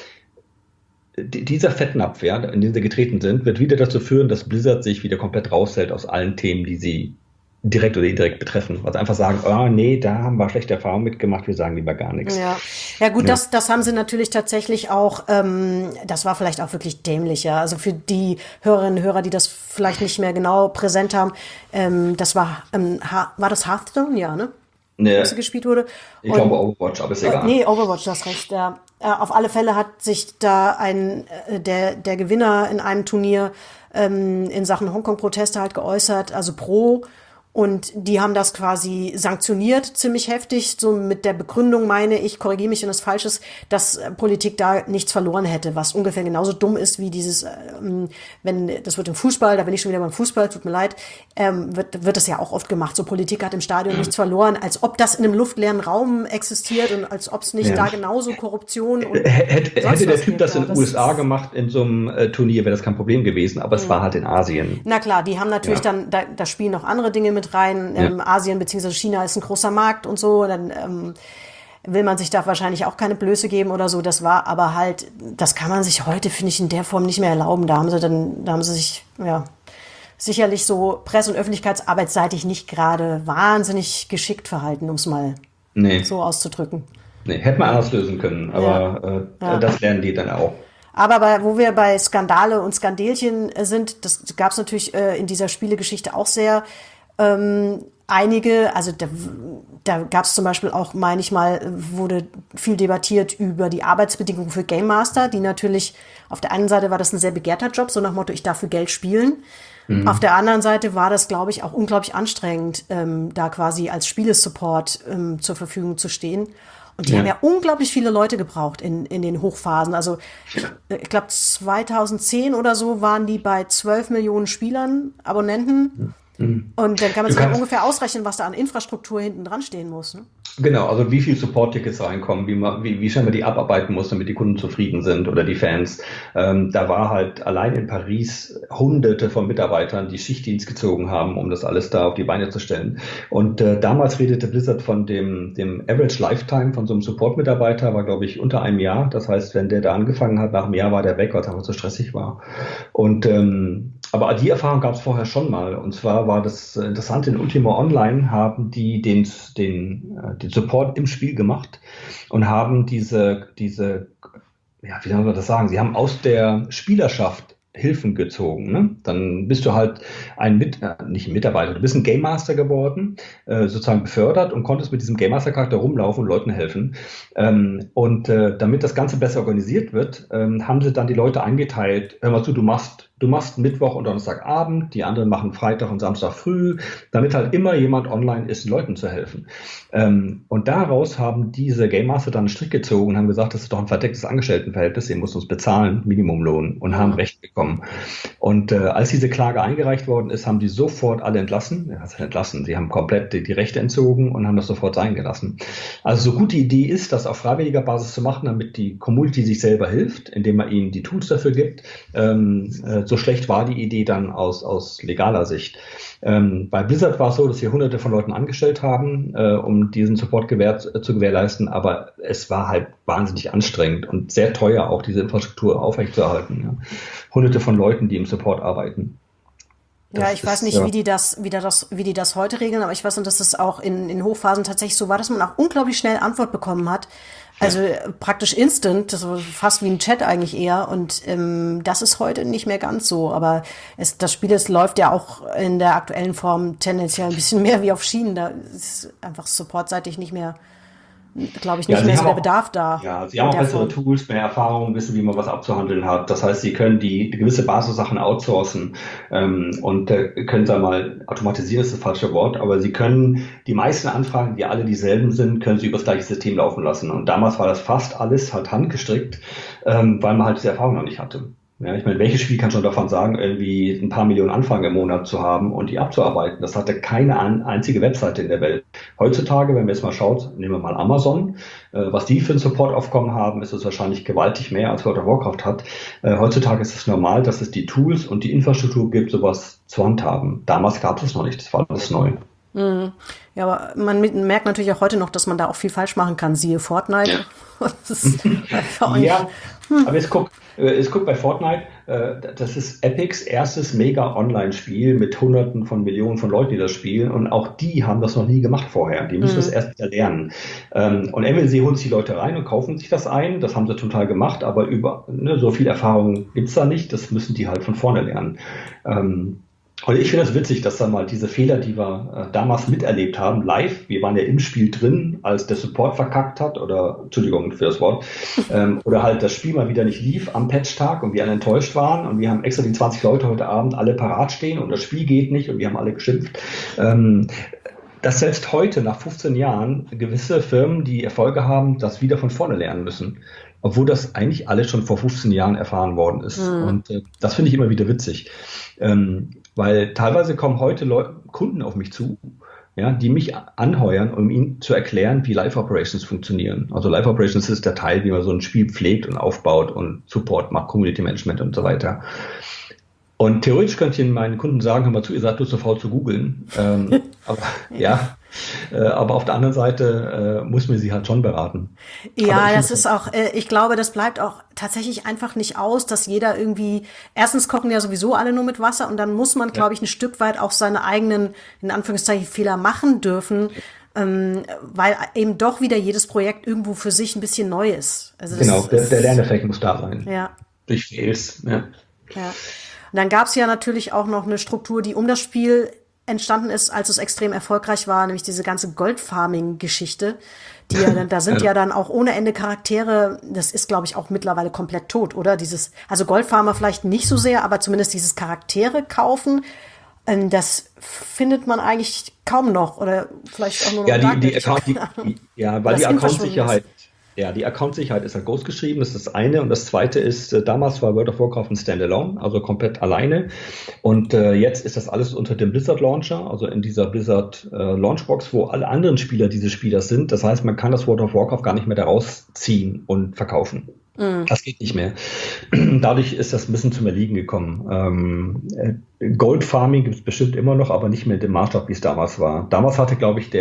Fettnapf, ja, in den sie getreten sind, wird wieder dazu führen, dass Blizzard sich wieder komplett raushält aus allen Themen, die sie direkt oder indirekt betreffen. Also einfach sagen, oh nee, da haben wir schlechte Erfahrungen mitgemacht, wir sagen lieber gar nichts. Ja gut, ja. Das haben sie natürlich tatsächlich auch, das war vielleicht auch wirklich dämlicher. Also für die Hörerinnen und Hörer, die das vielleicht nicht mehr genau präsent haben, das war das Hearthstone? Ja, ne? Nee, was gespielt wurde. Ich glaube Overwatch, aber ist egal. Nee, Overwatch, du hast recht. Auf alle Fälle hat sich da der Gewinner in einem Turnier in Sachen Hongkong-Proteste halt geäußert, also pro. Und die haben das quasi sanktioniert, ziemlich heftig, so mit der Begründung, meine ich, korrigiere mich, wenn das falsch ist, dass Politik da nichts verloren hätte, was ungefähr genauso dumm ist wie dieses, das wird im Fußball, da bin ich schon wieder beim Fußball, tut mir leid, wird das ja auch oft gemacht, so Politik hat im Stadion nichts verloren, als ob das in einem luftleeren Raum existiert und als ob es nicht da genauso Korruption und hätte der Typ das in den USA gemacht, in so einem Turnier, wäre das kein Problem gewesen, aber es war halt in Asien. Na klar, die haben natürlich dann, da spielen noch andere Dinge mit rein. Asien bzw. China ist ein großer Markt und so. Dann will man sich da wahrscheinlich auch keine Blöße geben oder so. Das war aber halt, das kann man sich heute, finde ich, in der Form nicht mehr erlauben. Da haben sie sich sicherlich so presse- und öffentlichkeitsarbeitsseitig nicht gerade wahnsinnig geschickt verhalten, um es mal so auszudrücken. Nee, hätte man anders lösen können, aber das lernen die dann auch. Aber wo wir bei Skandale und Skandelchen sind, das gab es natürlich in dieser Spielegeschichte auch sehr einige, also da gab es zum Beispiel auch, meine ich mal, wurde viel debattiert über die Arbeitsbedingungen für Game Master, die natürlich, auf der einen Seite war das ein sehr begehrter Job, so nach Motto, ich darf für Geld spielen. Auf der anderen Seite war das, glaube ich, auch unglaublich anstrengend, da quasi als Spielesupport zur Verfügung zu stehen. Und die haben ja unglaublich viele Leute gebraucht in den Hochphasen. Also ich glaube 2010 oder so waren die bei 12 Millionen Spielern, Abonnenten. Und dann kann man sich ja ungefähr ausrechnen, was da an Infrastruktur hinten dran stehen muss. Ne? Genau, also wie viel Support-Tickets reinkommen, wie schnell man die abarbeiten muss, damit die Kunden zufrieden sind oder die Fans. Da war halt allein in Paris Hunderte von Mitarbeitern, die Schichtdienst gezogen haben, um das alles da auf die Beine zu stellen. Und damals redete Blizzard von dem Average Lifetime von so einem Support-Mitarbeiter, war glaube ich unter einem Jahr. Das heißt, wenn der da angefangen hat, nach einem Jahr war der weg, weil es einfach so stressig war. Und aber die Erfahrung gab es vorher schon mal. Und zwar war das Interessante, in Ultima Online haben die den Support im Spiel gemacht und haben diese, wie soll man das sagen? Sie haben aus der Spielerschaft Hilfen gezogen. Ne? Dann bist du halt nicht ein Mitarbeiter, du bist ein Game Master geworden, sozusagen befördert und konntest mit diesem Game Master Charakter rumlaufen und Leuten helfen. Und damit das Ganze besser organisiert wird, haben sie dann die Leute eingeteilt. Hör mal zu, du machst Mittwoch und Donnerstagabend, die anderen machen Freitag und Samstag früh, damit halt immer jemand online ist, Leuten zu helfen. Und daraus haben diese Game Master dann einen Strick gezogen und haben gesagt, das ist doch ein verdecktes Angestelltenverhältnis, ihr müsst uns bezahlen, Minimumlohn, und haben Recht bekommen. Und als diese Klage eingereicht worden ist, haben die sofort alle entlassen. Sie haben komplett die Rechte entzogen und haben das sofort sein gelassen. Also so gut die Idee ist, das auf freiwilliger Basis zu machen, damit die Community sich selber hilft, indem man ihnen die Tools dafür gibt, so schlecht war die Idee dann aus legaler Sicht. Bei Blizzard war es so, dass wir Hunderte von Leuten angestellt haben, um diesen Support zu gewährleisten, aber es war halt wahnsinnig anstrengend und sehr teuer, auch diese Infrastruktur aufrechtzuerhalten. Ja. Hunderte von Leuten, die im Support arbeiten. Ich weiß nicht, wie die das heute regeln, aber ich weiß nur, dass das auch in Hochphasen tatsächlich so war, dass man auch unglaublich schnell Antwort bekommen hat. Also praktisch instant, das war fast wie ein Chat eigentlich eher. Und das ist heute nicht mehr ganz so. Aber das Spiel, das läuft ja auch in der aktuellen Form tendenziell ein bisschen mehr wie auf Schienen. Da ist einfach supportseitig nicht mehr glaube ich, nicht mehr so der Bedarf da. Ja, sie haben auch bessere Tools, mehr Erfahrung, wissen, wie man was abzuhandeln hat. Das heißt, sie können die gewisse Basissachen outsourcen und können, sagen wir mal, automatisieren ist das falsche Wort, aber sie können die meisten Anfragen, die alle dieselben sind, können sie über das gleiche System laufen lassen. Und damals war das fast alles halt handgestrickt, weil man halt diese Erfahrung noch nicht hatte. Ja, ich meine, welches Spiel kann schon davon sagen, irgendwie ein paar Millionen Anfragen im Monat zu haben und die abzuarbeiten? Das hatte keine einzige Webseite in der Welt. Heutzutage, wenn wir jetzt mal schaut, nehmen wir mal Amazon, was die für ein Supportaufkommen haben, ist es wahrscheinlich gewaltig mehr, als World of Warcraft hat. Heutzutage ist es normal, dass es die Tools und die Infrastruktur gibt, sowas zu handhaben. Damals gab es noch nicht, das war alles neu. Ja, aber man merkt natürlich auch heute noch, dass man da auch viel falsch machen kann. Siehe Fortnite. Ja, ja, aber jetzt guck bei Fortnite, das ist Epics erstes Mega-Online-Spiel mit Hunderten von Millionen von Leuten, die das spielen. Und auch die haben das noch nie gemacht vorher. Die müssen das erst wieder lernen. Und entweder sie holen sich die Leute rein und kaufen sich das ein. Das haben sie total gemacht. Aber so viel Erfahrung gibt's da nicht. Das müssen die halt von vorne lernen. Und ich finde das witzig, dass da mal diese Fehler, die wir damals miterlebt haben, live, wir waren ja im Spiel drin, als der Support verkackt hat, oder, Entschuldigung für das Wort, oder halt das Spiel mal wieder nicht lief am Patchtag und wir alle enttäuscht waren und wir haben extra die 20 Leute heute Abend alle parat stehen und das Spiel geht nicht und wir haben alle geschimpft. Dass selbst heute, nach 15 Jahren, gewisse Firmen, die Erfolge haben, das wieder von vorne lernen müssen. Obwohl das eigentlich alles schon vor 15 Jahren erfahren worden ist. Und das finde ich immer wieder witzig. Weil teilweise kommen heute Kunden auf mich zu, ja, die mich anheuern, um ihnen zu erklären, wie Live-Operations funktionieren. Also Live-Operations ist der Teil, wie man so ein Spiel pflegt und aufbaut und Support macht, Community Management und so weiter. Und theoretisch könnte ich meinen Kunden sagen, hör mal zu, ihr seid bloß so faul zu googeln. Aber auf der anderen Seite muss man sie halt schon beraten. Ja, das ist auch, ich glaube, das bleibt auch tatsächlich einfach nicht aus, dass jeder irgendwie, erstens kochen ja sowieso alle nur mit Wasser und dann muss man, glaube ich, ein Stück weit auch seine eigenen, in Anführungszeichen, Fehler machen dürfen, weil eben doch wieder jedes Projekt irgendwo für sich ein bisschen neu ist. Also der Lerneffekt muss da sein. Ja. Durch Fails, ja. Und dann gab es ja natürlich auch noch eine Struktur, die um das Spiel entstanden ist, als es extrem erfolgreich war, nämlich diese ganze Goldfarming-Geschichte. Da sind ja dann auch ohne Ende Charaktere, das ist, glaube ich, auch mittlerweile komplett tot, oder? Also Goldfarmer vielleicht nicht so sehr, aber zumindest dieses Charaktere kaufen, das findet man eigentlich kaum noch, oder vielleicht auch nur noch weil die Account-Sicherheit. Ja, die Account-Sicherheit ist an Ghost geschrieben, das ist das eine. Und das zweite ist, damals war World of Warcraft ein Standalone, also komplett alleine. Und jetzt ist das alles unter dem Blizzard Launcher, also in dieser Blizzard Launchbox, wo alle anderen Spieler diese Spieler sind. Das heißt, man kann das World of Warcraft gar nicht mehr da rausziehen und verkaufen. Das geht nicht mehr. Dadurch ist das ein bisschen zum Erliegen gekommen. Gold Farming gibt es bestimmt immer noch, aber nicht mehr in dem Maßstab, wie es damals war. Damals hatte, glaube ich,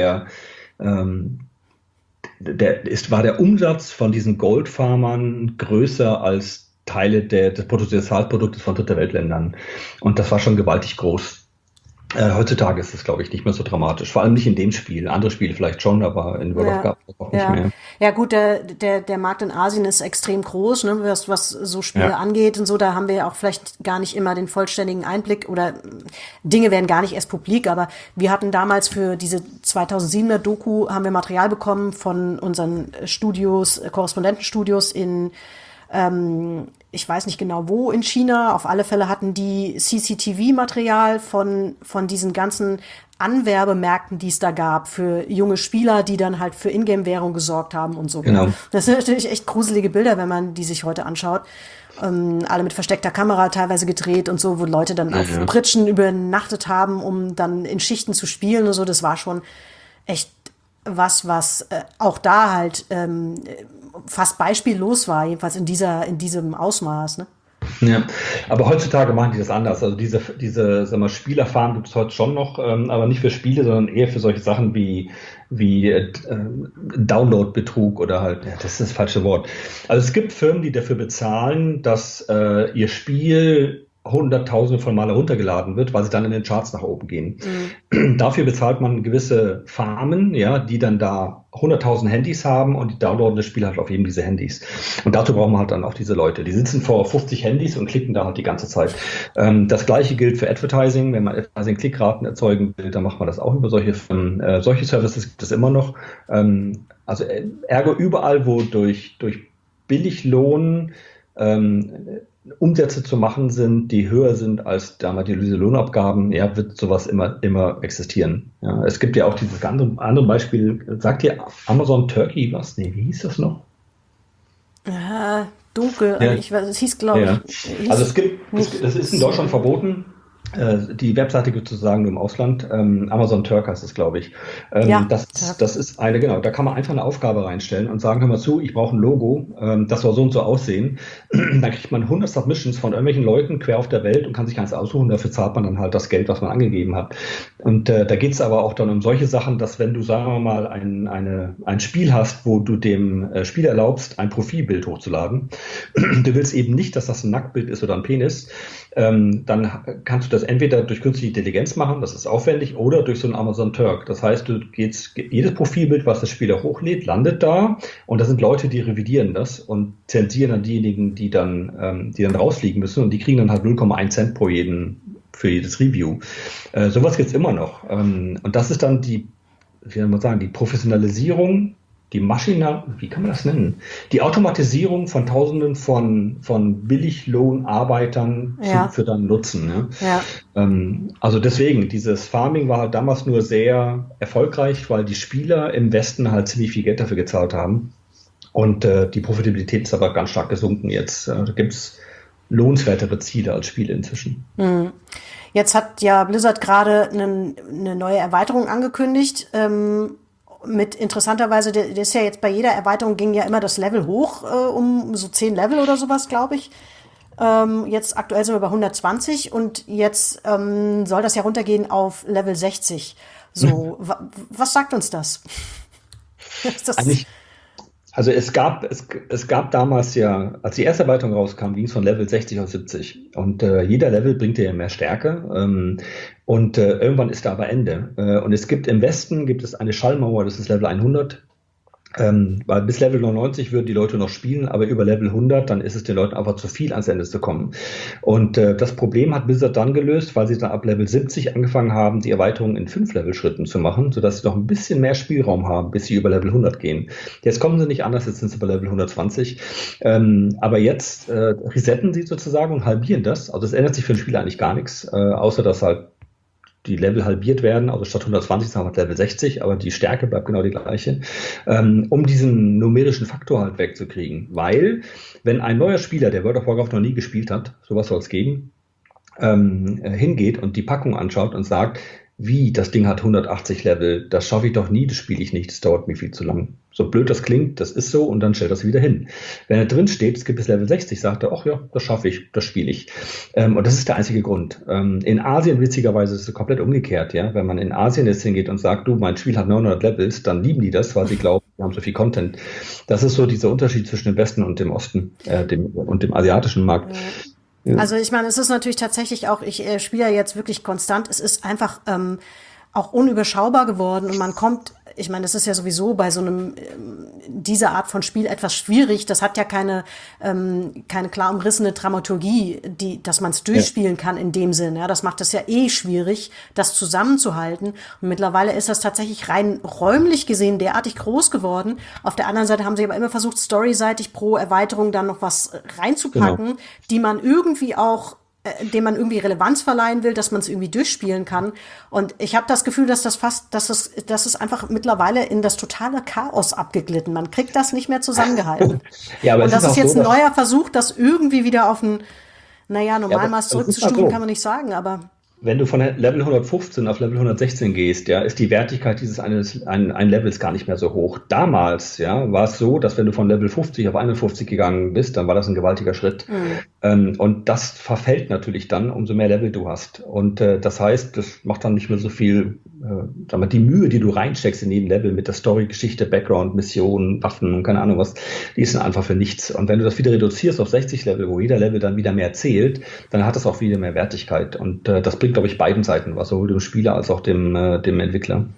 war der Umsatz von diesen Goldfarmern größer als Teile des Bruttosozialproduktes von Dritte-Welt-Ländern. Und das war schon gewaltig groß. Heutzutage ist es, glaube ich, nicht mehr so dramatisch. Vor allem nicht in dem Spiel. Andere Spiele vielleicht schon, aber in World of Warcraft auch nicht mehr. Ja gut, der Markt in Asien ist extrem groß, ne, was so Spiele angeht und so. Da haben wir ja auch vielleicht gar nicht immer den vollständigen Einblick oder Dinge werden gar nicht erst publik. Aber wir hatten damals für diese 2007er Doku haben wir Material bekommen von unseren Studios, Korrespondentenstudios in ich weiß nicht genau wo in China. Auf alle Fälle hatten die CCTV-Material von diesen ganzen Anwerbemärkten, die es da gab, für junge Spieler, die dann halt für Ingame-Währung gesorgt haben und so. Genau. Das sind natürlich echt gruselige Bilder, wenn man die sich heute anschaut. Alle mit versteckter Kamera teilweise gedreht und so, wo Leute dann auf Pritschen übernachtet haben, um dann in Schichten zu spielen und so. Das war schon echt was auch da halt fast beispiellos war, jedenfalls in diesem Ausmaß, ne? Ja, aber heutzutage machen die das anders. Also diese sag mal, Spielerfarm gibt es heute schon noch, aber nicht für Spiele, sondern eher für solche Sachen wie Download-Betrug oder halt, das ist das falsche Wort. Also es gibt Firmen, die dafür bezahlen, dass ihr Spiel Hunderttausende von Male runtergeladen wird, weil sie dann in den Charts nach oben gehen. Dafür bezahlt man gewisse Farmen, ja, die dann da 100.000 Handys haben und die downloaden das Spiel halt auf eben diese Handys. Und dazu brauchen wir halt dann auch diese Leute. Die sitzen vor 50 Handys und klicken da halt die ganze Zeit. Das Gleiche gilt für Advertising. Wenn man Advertising-Klickraten erzeugen will, dann macht man das auch über solche Firmen. Solche Services gibt es immer noch. Also ergo überall, wo durch Billiglohn Umsätze zu machen sind, die höher sind als damals diese Lohnabgaben, ja, wird sowas immer existieren. Ja, es gibt ja auch dieses andere Beispiel, sagt dir Amazon Turkey was? Nee, wie hieß das noch? Dunkel, Ja. es hieß, glaube ich. Also das ist in Deutschland verboten. Die Webseite gibt es sozusagen nur im Ausland. Amazon Turk heißt es, glaube ich. Das ist genau, da kann man einfach eine Aufgabe reinstellen und sagen, hör mal zu, ich brauche ein Logo, das soll so und so aussehen. Dann kriegt man 100 Submissions von irgendwelchen Leuten quer auf der Welt und kann sich eins aussuchen, dafür zahlt man dann halt das Geld, was man angegeben hat. Und da geht es aber auch dann um solche Sachen, dass wenn du, sagen wir mal, ein Spiel hast, wo du dem Spieler erlaubst, ein Profilbild hochzuladen, du willst eben nicht, dass das ein Nacktbild ist oder ein Penis, dann kannst du das entweder durch künstliche Intelligenz machen, das ist aufwendig, oder durch so einen Amazon Turk. Das heißt, jedes Profilbild, was der Spieler hochlädt, landet da und da sind Leute, die revidieren das und zensieren dann diejenigen, die dann rausfliegen müssen und die kriegen dann halt 0,1 Cent für jedes Review. Sowas gibt's immer noch. Und das ist dann die Professionalisierung, wie kann man das nennen? Die Automatisierung von Tausenden von Billiglohnarbeitern für dann Nutzen. Ne? Ja. Also deswegen, dieses Farming war halt damals nur sehr erfolgreich, weil die Spieler im Westen halt ziemlich viel Geld dafür gezahlt haben. Und die Profitabilität ist aber ganz stark gesunken jetzt. Da gibt's lohnenswertere Ziele als Spiele inzwischen. Mhm. Jetzt hat ja Blizzard gerade eine neue Erweiterung angekündigt. Mit interessanterweise, das ist ja jetzt bei jeder Erweiterung ging ja immer das Level hoch, um so 10 Level oder sowas, glaube ich. Jetzt aktuell sind wir bei 120 und jetzt soll das ja runtergehen auf Level 60. So, was sagt uns das? Also es gab damals ja, als die erste Erweiterung rauskam, ging es von Level 60 auf 70. Und jeder Level bringt dir ja mehr Stärke. Und irgendwann ist da aber Ende. Und im Westen gibt es eine Schallmauer, das ist Level 100. Weil bis Level 99 würden die Leute noch spielen, aber über Level 100, dann ist es den Leuten einfach zu viel, ans Ende zu kommen. Und das Problem hat Blizzard dann gelöst, weil sie dann ab Level 70 angefangen haben, die Erweiterung in 5-Level-Schritten zu machen, sodass sie noch ein bisschen mehr Spielraum haben, bis sie über Level 100 gehen. Jetzt kommen sie nicht anders, jetzt sind sie bei Level 120. Aber jetzt resetten sie sozusagen und halbieren das. Also es ändert sich für den Spieler eigentlich gar nichts, außer dass halt die Level halbiert werden, also statt 120 haben wir Level 60, aber die Stärke bleibt genau die gleiche, um diesen numerischen Faktor halt wegzukriegen. Weil, wenn ein neuer Spieler, der World of Warcraft noch nie gespielt hat, sowas soll es geben, hingeht und die Packung anschaut und sagt, wie, das Ding hat 180 Level, das schaffe ich doch nie, das spiele ich nicht, das dauert mir viel zu lang. So blöd das klingt, das ist so und dann stellt das wieder hin. Wenn er drin steht, es gibt bis Level 60, sagt er, ach ja, das schaffe ich, das spiele ich. Und das ist der einzige Grund. In Asien, witzigerweise, ist es komplett umgekehrt. Ja, wenn man in Asien jetzt hingeht und sagt, du, mein Spiel hat 900 Levels, dann lieben die das, weil sie glauben, wir haben so viel Content. Das ist so dieser Unterschied zwischen dem Westen und dem Osten und dem asiatischen Markt. Also ich meine, es ist natürlich tatsächlich auch, ich spiele ja jetzt wirklich konstant, es ist einfach auch unüberschaubar geworden und man kommt, ich meine, das ist ja sowieso bei so einem dieser Art von Spiel etwas schwierig. Das hat ja keine klar umrissene Dramaturgie, dass man es durchspielen kann in dem Sinn. Ja, das macht es ja schwierig, das zusammenzuhalten. Und mittlerweile ist das tatsächlich rein räumlich gesehen derartig groß geworden. Auf der anderen Seite haben sie aber immer versucht, storyseitig pro Erweiterung dann noch was reinzupacken, die man irgendwie auch dem man irgendwie Relevanz verleihen will, dass man es irgendwie durchspielen kann. Und ich habe das Gefühl, dass das ist einfach mittlerweile in das totale Chaos abgeglitten. Man kriegt das nicht mehr zusammengehalten. Ja, aber und das ist jetzt ein neuer Versuch, das irgendwie wieder auf ein, Normalmaß zurückzustufen, kann man nicht sagen, aber wenn du von Level 115 auf Level 116 gehst, ja, ist die Wertigkeit dieses ein Levels gar nicht mehr so hoch. Damals, ja, war es so, dass wenn du von Level 50 auf 51 gegangen bist, dann war das ein gewaltiger Schritt. Und das verfällt natürlich dann, umso mehr Level du hast. Und das heißt, das macht dann nicht mehr so viel, die Mühe, die du reinsteckst in jedem Level mit der Story, Geschichte, Background, Mission, Waffen und keine Ahnung was, die ist dann einfach für nichts. Und wenn du das wieder reduzierst auf 60 Level, wo jeder Level dann wieder mehr zählt, dann hat das auch wieder mehr Wertigkeit. Und das bringt, glaube ich, beiden Seiten was, sowohl dem Spieler als auch dem Entwickler.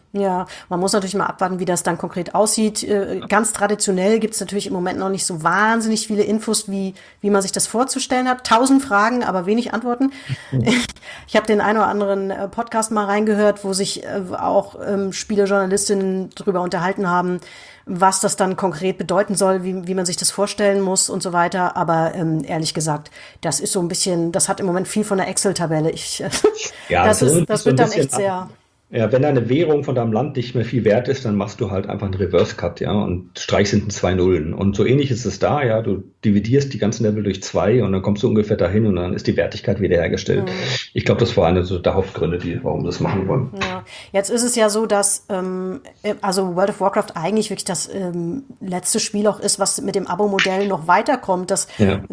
Ja, man muss natürlich mal abwarten, wie das dann konkret aussieht. Ganz traditionell gibt es natürlich im Moment noch nicht so wahnsinnig viele Infos, wie man sich das vorzustellen hat. 1000 Fragen, aber wenig Antworten. Ich habe den einen oder anderen Podcast mal reingehört, wo sich auch Spielejournalistinnen drüber unterhalten haben, was das dann konkret bedeuten soll, wie man sich das vorstellen muss und so weiter. Aber ehrlich gesagt, das ist so ein bisschen, das hat im Moment viel von der Excel-Tabelle. Das wird dann echt sehr... Ja, wenn deine Währung von deinem Land nicht mehr viel wert ist, dann machst du halt einfach einen Reverse-Cut, ja, und streichst hinten 2 Nullen. Und so ähnlich ist es da, ja, du dividierst die ganzen Level durch 2 und dann kommst du ungefähr dahin und dann ist die Wertigkeit wiederhergestellt. Mhm. Ich glaube, das war eine so der Hauptgründe, warum wir das machen wollen. Ja. Jetzt ist es ja so, dass also World of Warcraft eigentlich wirklich das letzte Spiel auch ist, was mit dem Abo-Modell noch weiterkommt. Hat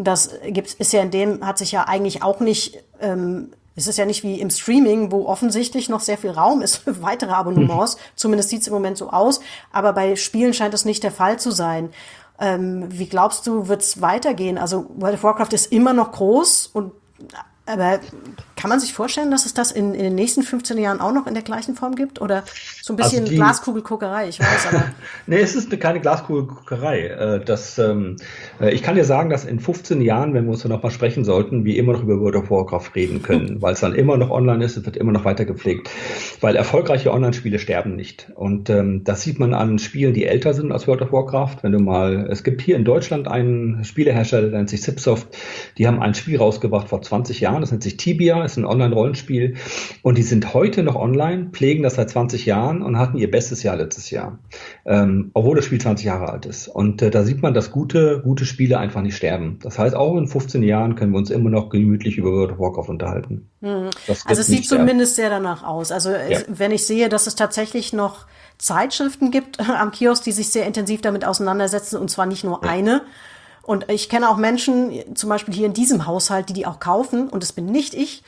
sich ja eigentlich auch nicht es ist ja nicht wie im Streaming, wo offensichtlich noch sehr viel Raum ist für weitere Abonnements. Zumindest sieht es im Moment so aus. Aber bei Spielen scheint das nicht der Fall zu sein. Wie glaubst du, wird es weitergehen? Also World of Warcraft ist immer noch groß, aber kann man sich vorstellen, dass es das in den nächsten 15 Jahren auch noch in der gleichen Form gibt? Oder so ein bisschen Glaskugelguckerei, ich weiß aber. Nee, es ist keine Glaskugelguckerei. Ich kann dir sagen, dass in 15 Jahren, wenn wir uns dann noch mal sprechen sollten, wir immer noch über World of Warcraft reden können, weil es dann immer noch online ist, es wird immer noch weiter gepflegt. Weil erfolgreiche Online-Spiele sterben nicht. Und das sieht man an Spielen, die älter sind als World of Warcraft. Es gibt hier in Deutschland einen Spielehersteller, der nennt sich Zipsoft, die haben ein Spiel rausgebracht vor 20 Jahren, das nennt sich Tibia, ist ein Online-Rollenspiel und die sind heute noch online, pflegen das seit 20 Jahren und hatten ihr bestes Jahr letztes Jahr, obwohl das Spiel 20 Jahre alt ist. Und da sieht man, dass gute Spiele einfach nicht sterben. Das heißt, auch in 15 Jahren können wir uns immer noch gemütlich über World of Warcraft unterhalten. Also es sieht zumindest sehr danach aus. Also wenn ich sehe, dass es tatsächlich noch Zeitschriften gibt am Kiosk, die sich sehr intensiv damit auseinandersetzen und zwar nicht nur eine. Und ich kenne auch Menschen, zum Beispiel hier in diesem Haushalt, die auch kaufen, und das bin nicht ich,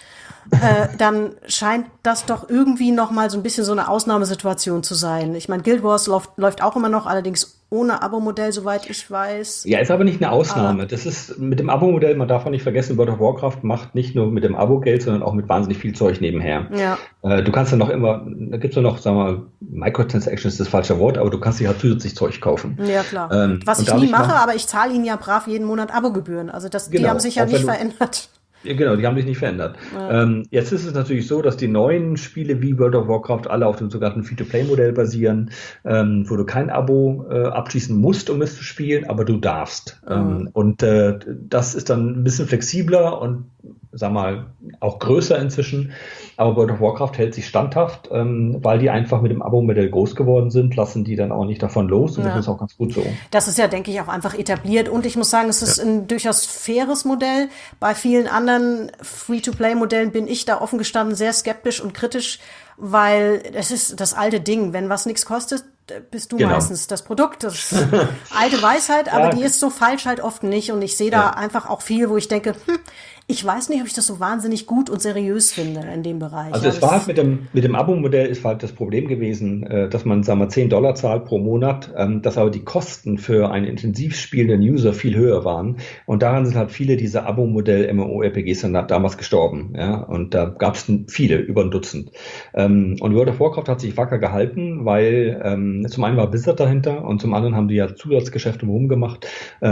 dann scheint das doch irgendwie noch mal so ein bisschen so eine Ausnahmesituation zu sein. Ich meine, Guild Wars läuft auch immer noch, allerdings ohne Abo-Modell, soweit ich weiß. Ja, ist aber nicht eine Ausnahme. Das ist mit dem Abo-Modell, man darf auch nicht vergessen, World of Warcraft macht nicht nur mit dem Abo Geld, sondern auch mit wahnsinnig viel Zeug nebenher. Ja. Du kannst dann noch immer, da gibt's ja noch, sagen wir mal, Microtransactions ist das falsche Wort, aber du kannst dir halt zusätzlich Zeug kaufen. Ja, klar. Was ich nie mache, aber ich zahle ihnen ja brav jeden Monat Abogebühren. Also die haben sich ja nicht verändert. Genau, die haben sich nicht verändert. Ja. Jetzt ist es natürlich so, dass die neuen Spiele wie World of Warcraft alle auf dem sogenannten Free-to-Play-Modell basieren, wo du kein Abo abschließen musst, um es zu spielen, aber du darfst. Und das ist dann ein bisschen flexibler und sag mal, auch größer inzwischen. Aber World of Warcraft hält sich standhaft, weil die einfach mit dem Abo-Modell groß geworden sind, lassen die dann auch nicht davon los und das ist auch ganz gut so. Das ist ja, denke ich, auch einfach etabliert und ich muss sagen, es ist ein durchaus faires Modell. Bei vielen anderen Free-to-Play-Modellen bin ich da offen gestanden sehr skeptisch und kritisch, weil es ist das alte Ding, wenn was nichts kostet, bist du meistens das Produkt. Das ist alte Weisheit, aber die ist so falsch halt oft nicht und ich sehe da einfach auch viel, wo ich denke, ich weiß nicht, ob ich das so wahnsinnig gut und seriös finde in dem Bereich. Also es war halt mit dem Abo-Modell ist halt das Problem gewesen, dass man, sagen wir, $10 zahlt pro Monat, dass aber die Kosten für einen intensiv spielenden User viel höher waren und daran sind halt viele dieser Abo-Modell-MMORPGs dann damals gestorben, ja, und da gab es viele, über ein Dutzend. Und World of Warcraft hat sich wacker gehalten, weil zum einen war Blizzard dahinter und zum anderen haben die ja Zusatzgeschäfte rumgemacht.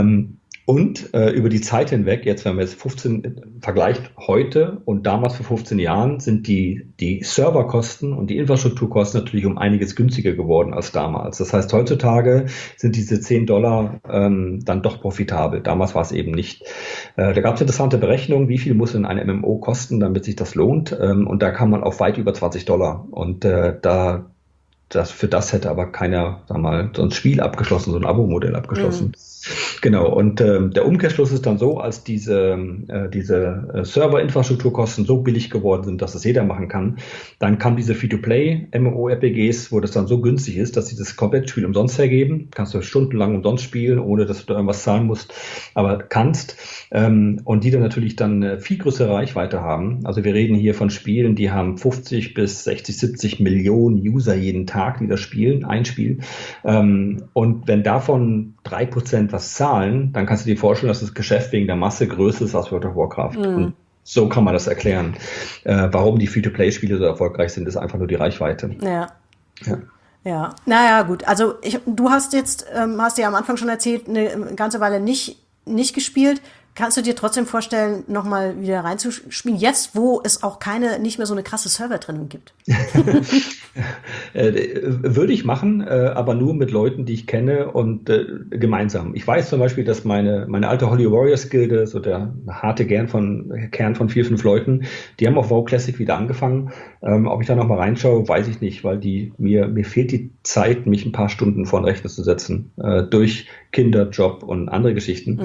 Und über die Zeit hinweg, jetzt wenn man jetzt 15 vergleicht heute und damals vor 15 Jahren, sind die Serverkosten und die Infrastrukturkosten natürlich um einiges günstiger geworden als damals. Das heißt, heutzutage sind diese $10 dann doch profitabel. Damals war es eben nicht. Da gab es interessante Berechnungen, wie viel muss in ein MMO kosten, damit sich das lohnt. Und da kam man auf weit über $20. Und für das hätte aber keiner, sag mal, so ein Spiel abgeschlossen, so ein Abo-Modell abgeschlossen. Genau, und der Umkehrschluss ist dann so, als diese Server-Infrastrukturkosten so billig geworden sind, dass das jeder machen kann, dann kamen diese Free-to-Play-MMORPGs, wo das dann so günstig ist, dass sie das komplette Spiel umsonst hergeben. Kannst du stundenlang umsonst spielen, ohne dass du da irgendwas zahlen musst, aber kannst. Und die dann natürlich dann viel größere Reichweite haben. Also wir reden hier von Spielen, die haben 50 bis 60, 70 Millionen User jeden Tag, die das spielen, ein Spiel. Und wenn davon 3% was zahlen, dann kannst du dir vorstellen, dass das Geschäft wegen der Masse größer ist als World of Warcraft. Und so kann man das erklären. Warum die Free-to-Play-Spiele so erfolgreich sind, ist einfach nur die Reichweite. Ja. Ja. Ja, naja, gut. Also du hast jetzt, hast ja am Anfang schon erzählt, eine ganze Weile nicht gespielt. Kannst du dir trotzdem vorstellen, nochmal wieder reinzuspielen? Jetzt, wo es auch nicht mehr so eine krasse Servertrennung gibt. Würde ich machen, aber nur mit Leuten, die ich kenne und gemeinsam. Ich weiß zum Beispiel, dass meine alte Holy Warriors Gilde, so der harte Kern von 4, 5 Leuten, die haben auf WoW Classic wieder angefangen. Ob ich da nochmal reinschaue, weiß ich nicht, weil mir fehlt die Zeit, mich ein paar Stunden vor den Rechner zu setzen, durch Kinder, Job und andere Geschichten.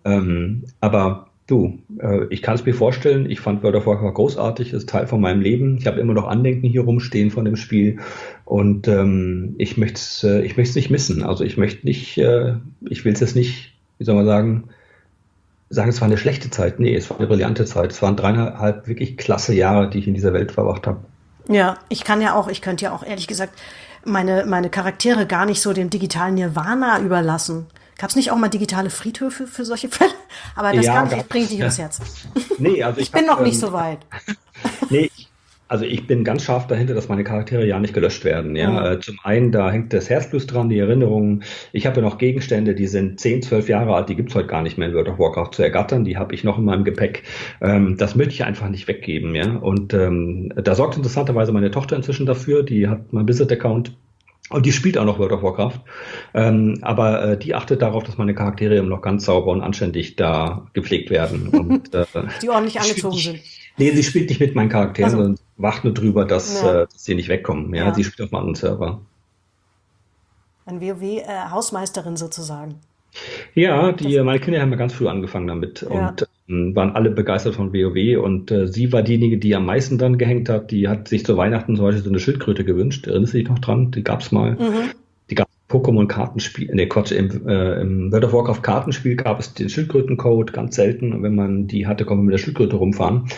Aber du, ich kann es mir vorstellen, ich fand World of Warcraft großartig, ist Teil von meinem Leben. Ich habe immer noch Andenken hier rumstehen von dem Spiel und ich möchte es nicht missen. Also ich will es jetzt nicht, wie soll man sagen, es war eine schlechte Zeit. Nee, es war eine brillante Zeit. Es waren 3,5 wirklich klasse Jahre, die ich in dieser Welt verbracht habe. Ja, ich könnte ja auch ehrlich gesagt meine Charaktere gar nicht so dem digitalen Nirvana überlassen. Gab es nicht auch mal digitale Friedhöfe für solche Fälle? Aber das bringt dich aufs Herz. Nee, also ich bin noch nicht so weit. Nee, also ich bin ganz scharf dahinter, dass meine Charaktere ja nicht gelöscht werden. Ja? Zum einen, da hängt das Herzblut dran, die Erinnerungen. Ich habe ja noch Gegenstände, die sind 10, 12 Jahre alt, die gibt's heute gar nicht mehr in World of Warcraft zu ergattern. Die habe ich noch in meinem Gepäck. Das möchte ich einfach nicht weggeben. Ja? Und da sorgt interessanterweise meine Tochter inzwischen dafür. Die hat meinen Blizzard-Account. Und die spielt auch noch World of Warcraft. Aber die achtet darauf, dass meine Charaktere eben noch ganz sauber und anständig da gepflegt werden. Und, die ordentlich angezogen sind. Nee, sie spielt nicht mit meinen Charakteren, sondern wacht nur drüber, dass sie nicht wegkommen. Ja, sie spielt auf einem anderen Server. Ein WoW-Hausmeisterin sozusagen. Ja, meine Kinder haben ja ganz früh angefangen damit und waren alle begeistert von WoW und sie war diejenige, die am meisten dran gehängt hat. Die hat sich zu Weihnachten zum Beispiel so eine Schildkröte gewünscht. Erinnerst du dich noch dran? Die gab's mal. Die gab Pokémon-Kartenspiel, im World of Warcraft Kartenspiel gab es den Schildkrötencode, ganz selten. Und wenn man die hatte, konnte man mit der Schildkröte rumfahren.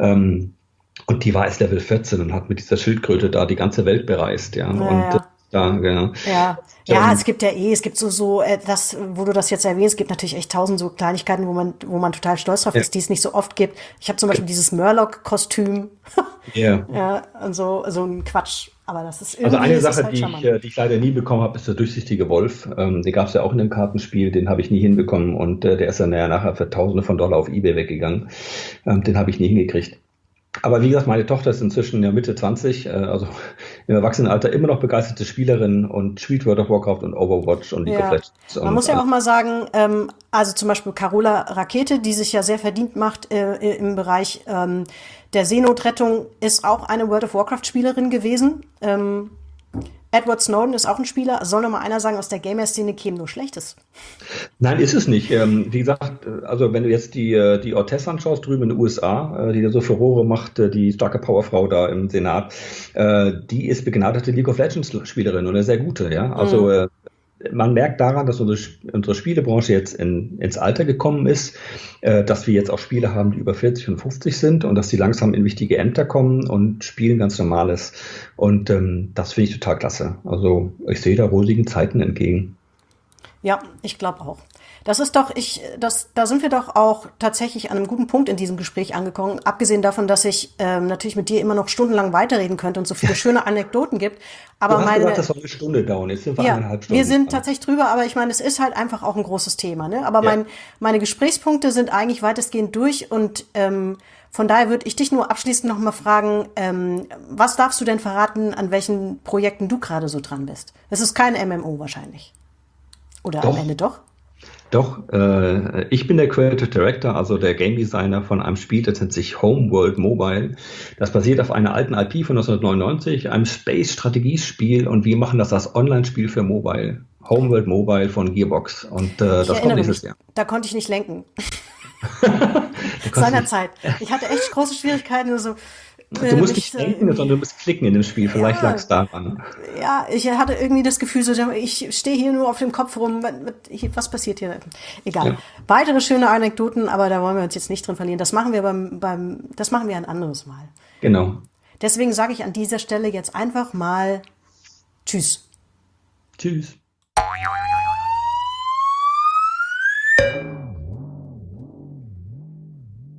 Und die war erst Level 14 und hat mit dieser Schildkröte da die ganze Welt bereist, ja. Und genau. Ja, es gibt das, wo du das jetzt erwähnst, es gibt natürlich echt 1000 so Kleinigkeiten, wo man total stolz drauf ist, die es nicht so oft gibt. Ich habe zum Beispiel dieses Murloc-Kostüm. Ja, und so ein Quatsch. Aber das ist irgendwie. Also eine Sache, die ich leider nie bekommen habe, ist der durchsichtige Wolf. Den gab es ja auch in dem Kartenspiel, den habe ich nie hinbekommen und der ist dann nachher für Tausende von Dollar auf eBay weggegangen. Den habe ich nie hingekriegt. Aber wie gesagt, meine Tochter ist inzwischen ja Mitte 20, also im Erwachsenenalter immer noch begeisterte Spielerin und spielt World of Warcraft und Overwatch und League of Legends. Man muss ja auch mal sagen, also zum Beispiel Carola Rakete, die sich ja sehr verdient macht im Bereich der Seenotrettung, ist auch eine World of Warcraft-Spielerin gewesen. Edward Snowden ist auch ein Spieler. Soll noch mal einer sagen, aus der Gamer-Szene käme nur Schlechtes? Nein, ist es nicht. Wie gesagt, also wenn du jetzt die Ortiz anschaust, drüben in den USA, die da so Furore macht, die starke Powerfrau da im Senat, die ist begnadete League of Legends-Spielerin und eine sehr gute, ja. Also man merkt daran, dass unsere Spielebranche jetzt ins Alter gekommen ist, dass wir jetzt auch Spieler haben, die über 40 und 50 sind und dass die langsam in wichtige Ämter kommen und spielen ganz Normales. Und das finde ich total klasse. Also ich sehe da rosigen Zeiten entgegen. Ja, ich glaube auch. Das ist doch, da sind wir doch auch tatsächlich an einem guten Punkt in diesem Gespräch angekommen. Abgesehen davon, dass ich natürlich mit dir immer noch stundenlang weiterreden könnte und so viele schöne Anekdoten gibt. Aber du hast gesagt, das soll eine Stunde dauern. Jetzt sind wir 1,5 Stunden. Wir sind tatsächlich drüber, aber ich meine, es ist halt einfach auch ein großes Thema. Ne? Aber meine Gesprächspunkte sind eigentlich weitestgehend durch und von daher würde ich dich nur abschließend noch mal fragen, was darfst du denn verraten, an welchen Projekten du gerade so dran bist? Es ist kein MMO wahrscheinlich. Oder am Ende doch? Doch, ich bin der Creative Director, also der Game Designer von einem Spiel, das nennt sich Homeworld Mobile. Das basiert auf einer alten IP von 1999, einem Space-Strategiespiel und wir machen das als Online-Spiel für Mobile. Homeworld Mobile von Gearbox und das kommt nächstes Jahr. Da konnte ich nicht lenken. Seinerzeit. Ich hatte echt große Schwierigkeiten. So, du musst nicht denken, sondern du musst klicken in dem Spiel. Vielleicht lag es daran. Ja, ich hatte irgendwie das Gefühl, so, ich stehe hier nur auf dem Kopf rum. Was passiert hier? Egal. Ja. Weitere schöne Anekdoten, aber da wollen wir uns jetzt nicht drin verlieren. Das machen wir das machen wir ein anderes Mal. Genau. Deswegen sage ich an dieser Stelle jetzt einfach mal Tschüss. Tschüss.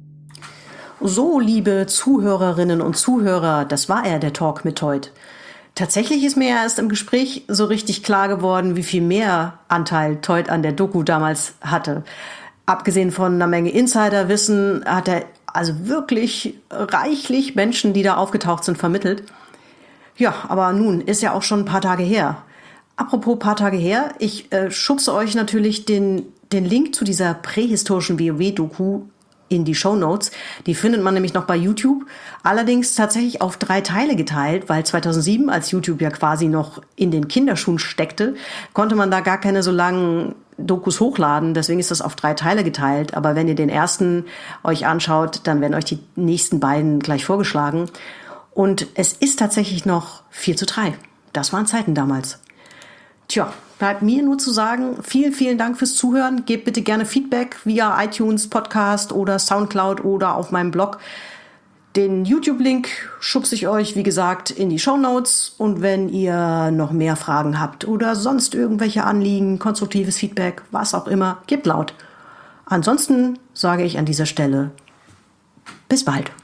So, liebe Zuhörerinnen und Zuhörer, das war der Talk mit heute. Tatsächlich ist mir ja erst im Gespräch so richtig klar geworden, wie viel mehr Anteil Teut an der Doku damals hatte. Abgesehen von einer Menge Insiderwissen hat er also wirklich reichlich Menschen, die da aufgetaucht sind, vermittelt. Ja, aber nun ist ja auch schon ein paar Tage her. Apropos paar Tage her, ich schubse euch natürlich den Link zu dieser prähistorischen WoW-Doku in die Shownotes. Die findet man nämlich noch bei YouTube. Allerdings tatsächlich auf 3 Teile geteilt, weil 2007, als YouTube ja quasi noch in den Kinderschuhen steckte, konnte man da gar keine so langen Dokus hochladen. Deswegen ist das auf 3 Teile geteilt. Aber wenn ihr den ersten euch anschaut, dann werden euch die nächsten beiden gleich vorgeschlagen. Und es ist tatsächlich noch 4:3. Das waren Zeiten damals. Tja, bleibt mir nur zu sagen, vielen, vielen Dank fürs Zuhören. Gebt bitte gerne Feedback via iTunes, Podcast oder Soundcloud oder auf meinem Blog. Den YouTube-Link schubse ich euch, wie gesagt, in die Shownotes. Und wenn ihr noch mehr Fragen habt oder sonst irgendwelche Anliegen, konstruktives Feedback, was auch immer, gebt laut. Ansonsten sage ich an dieser Stelle bis bald.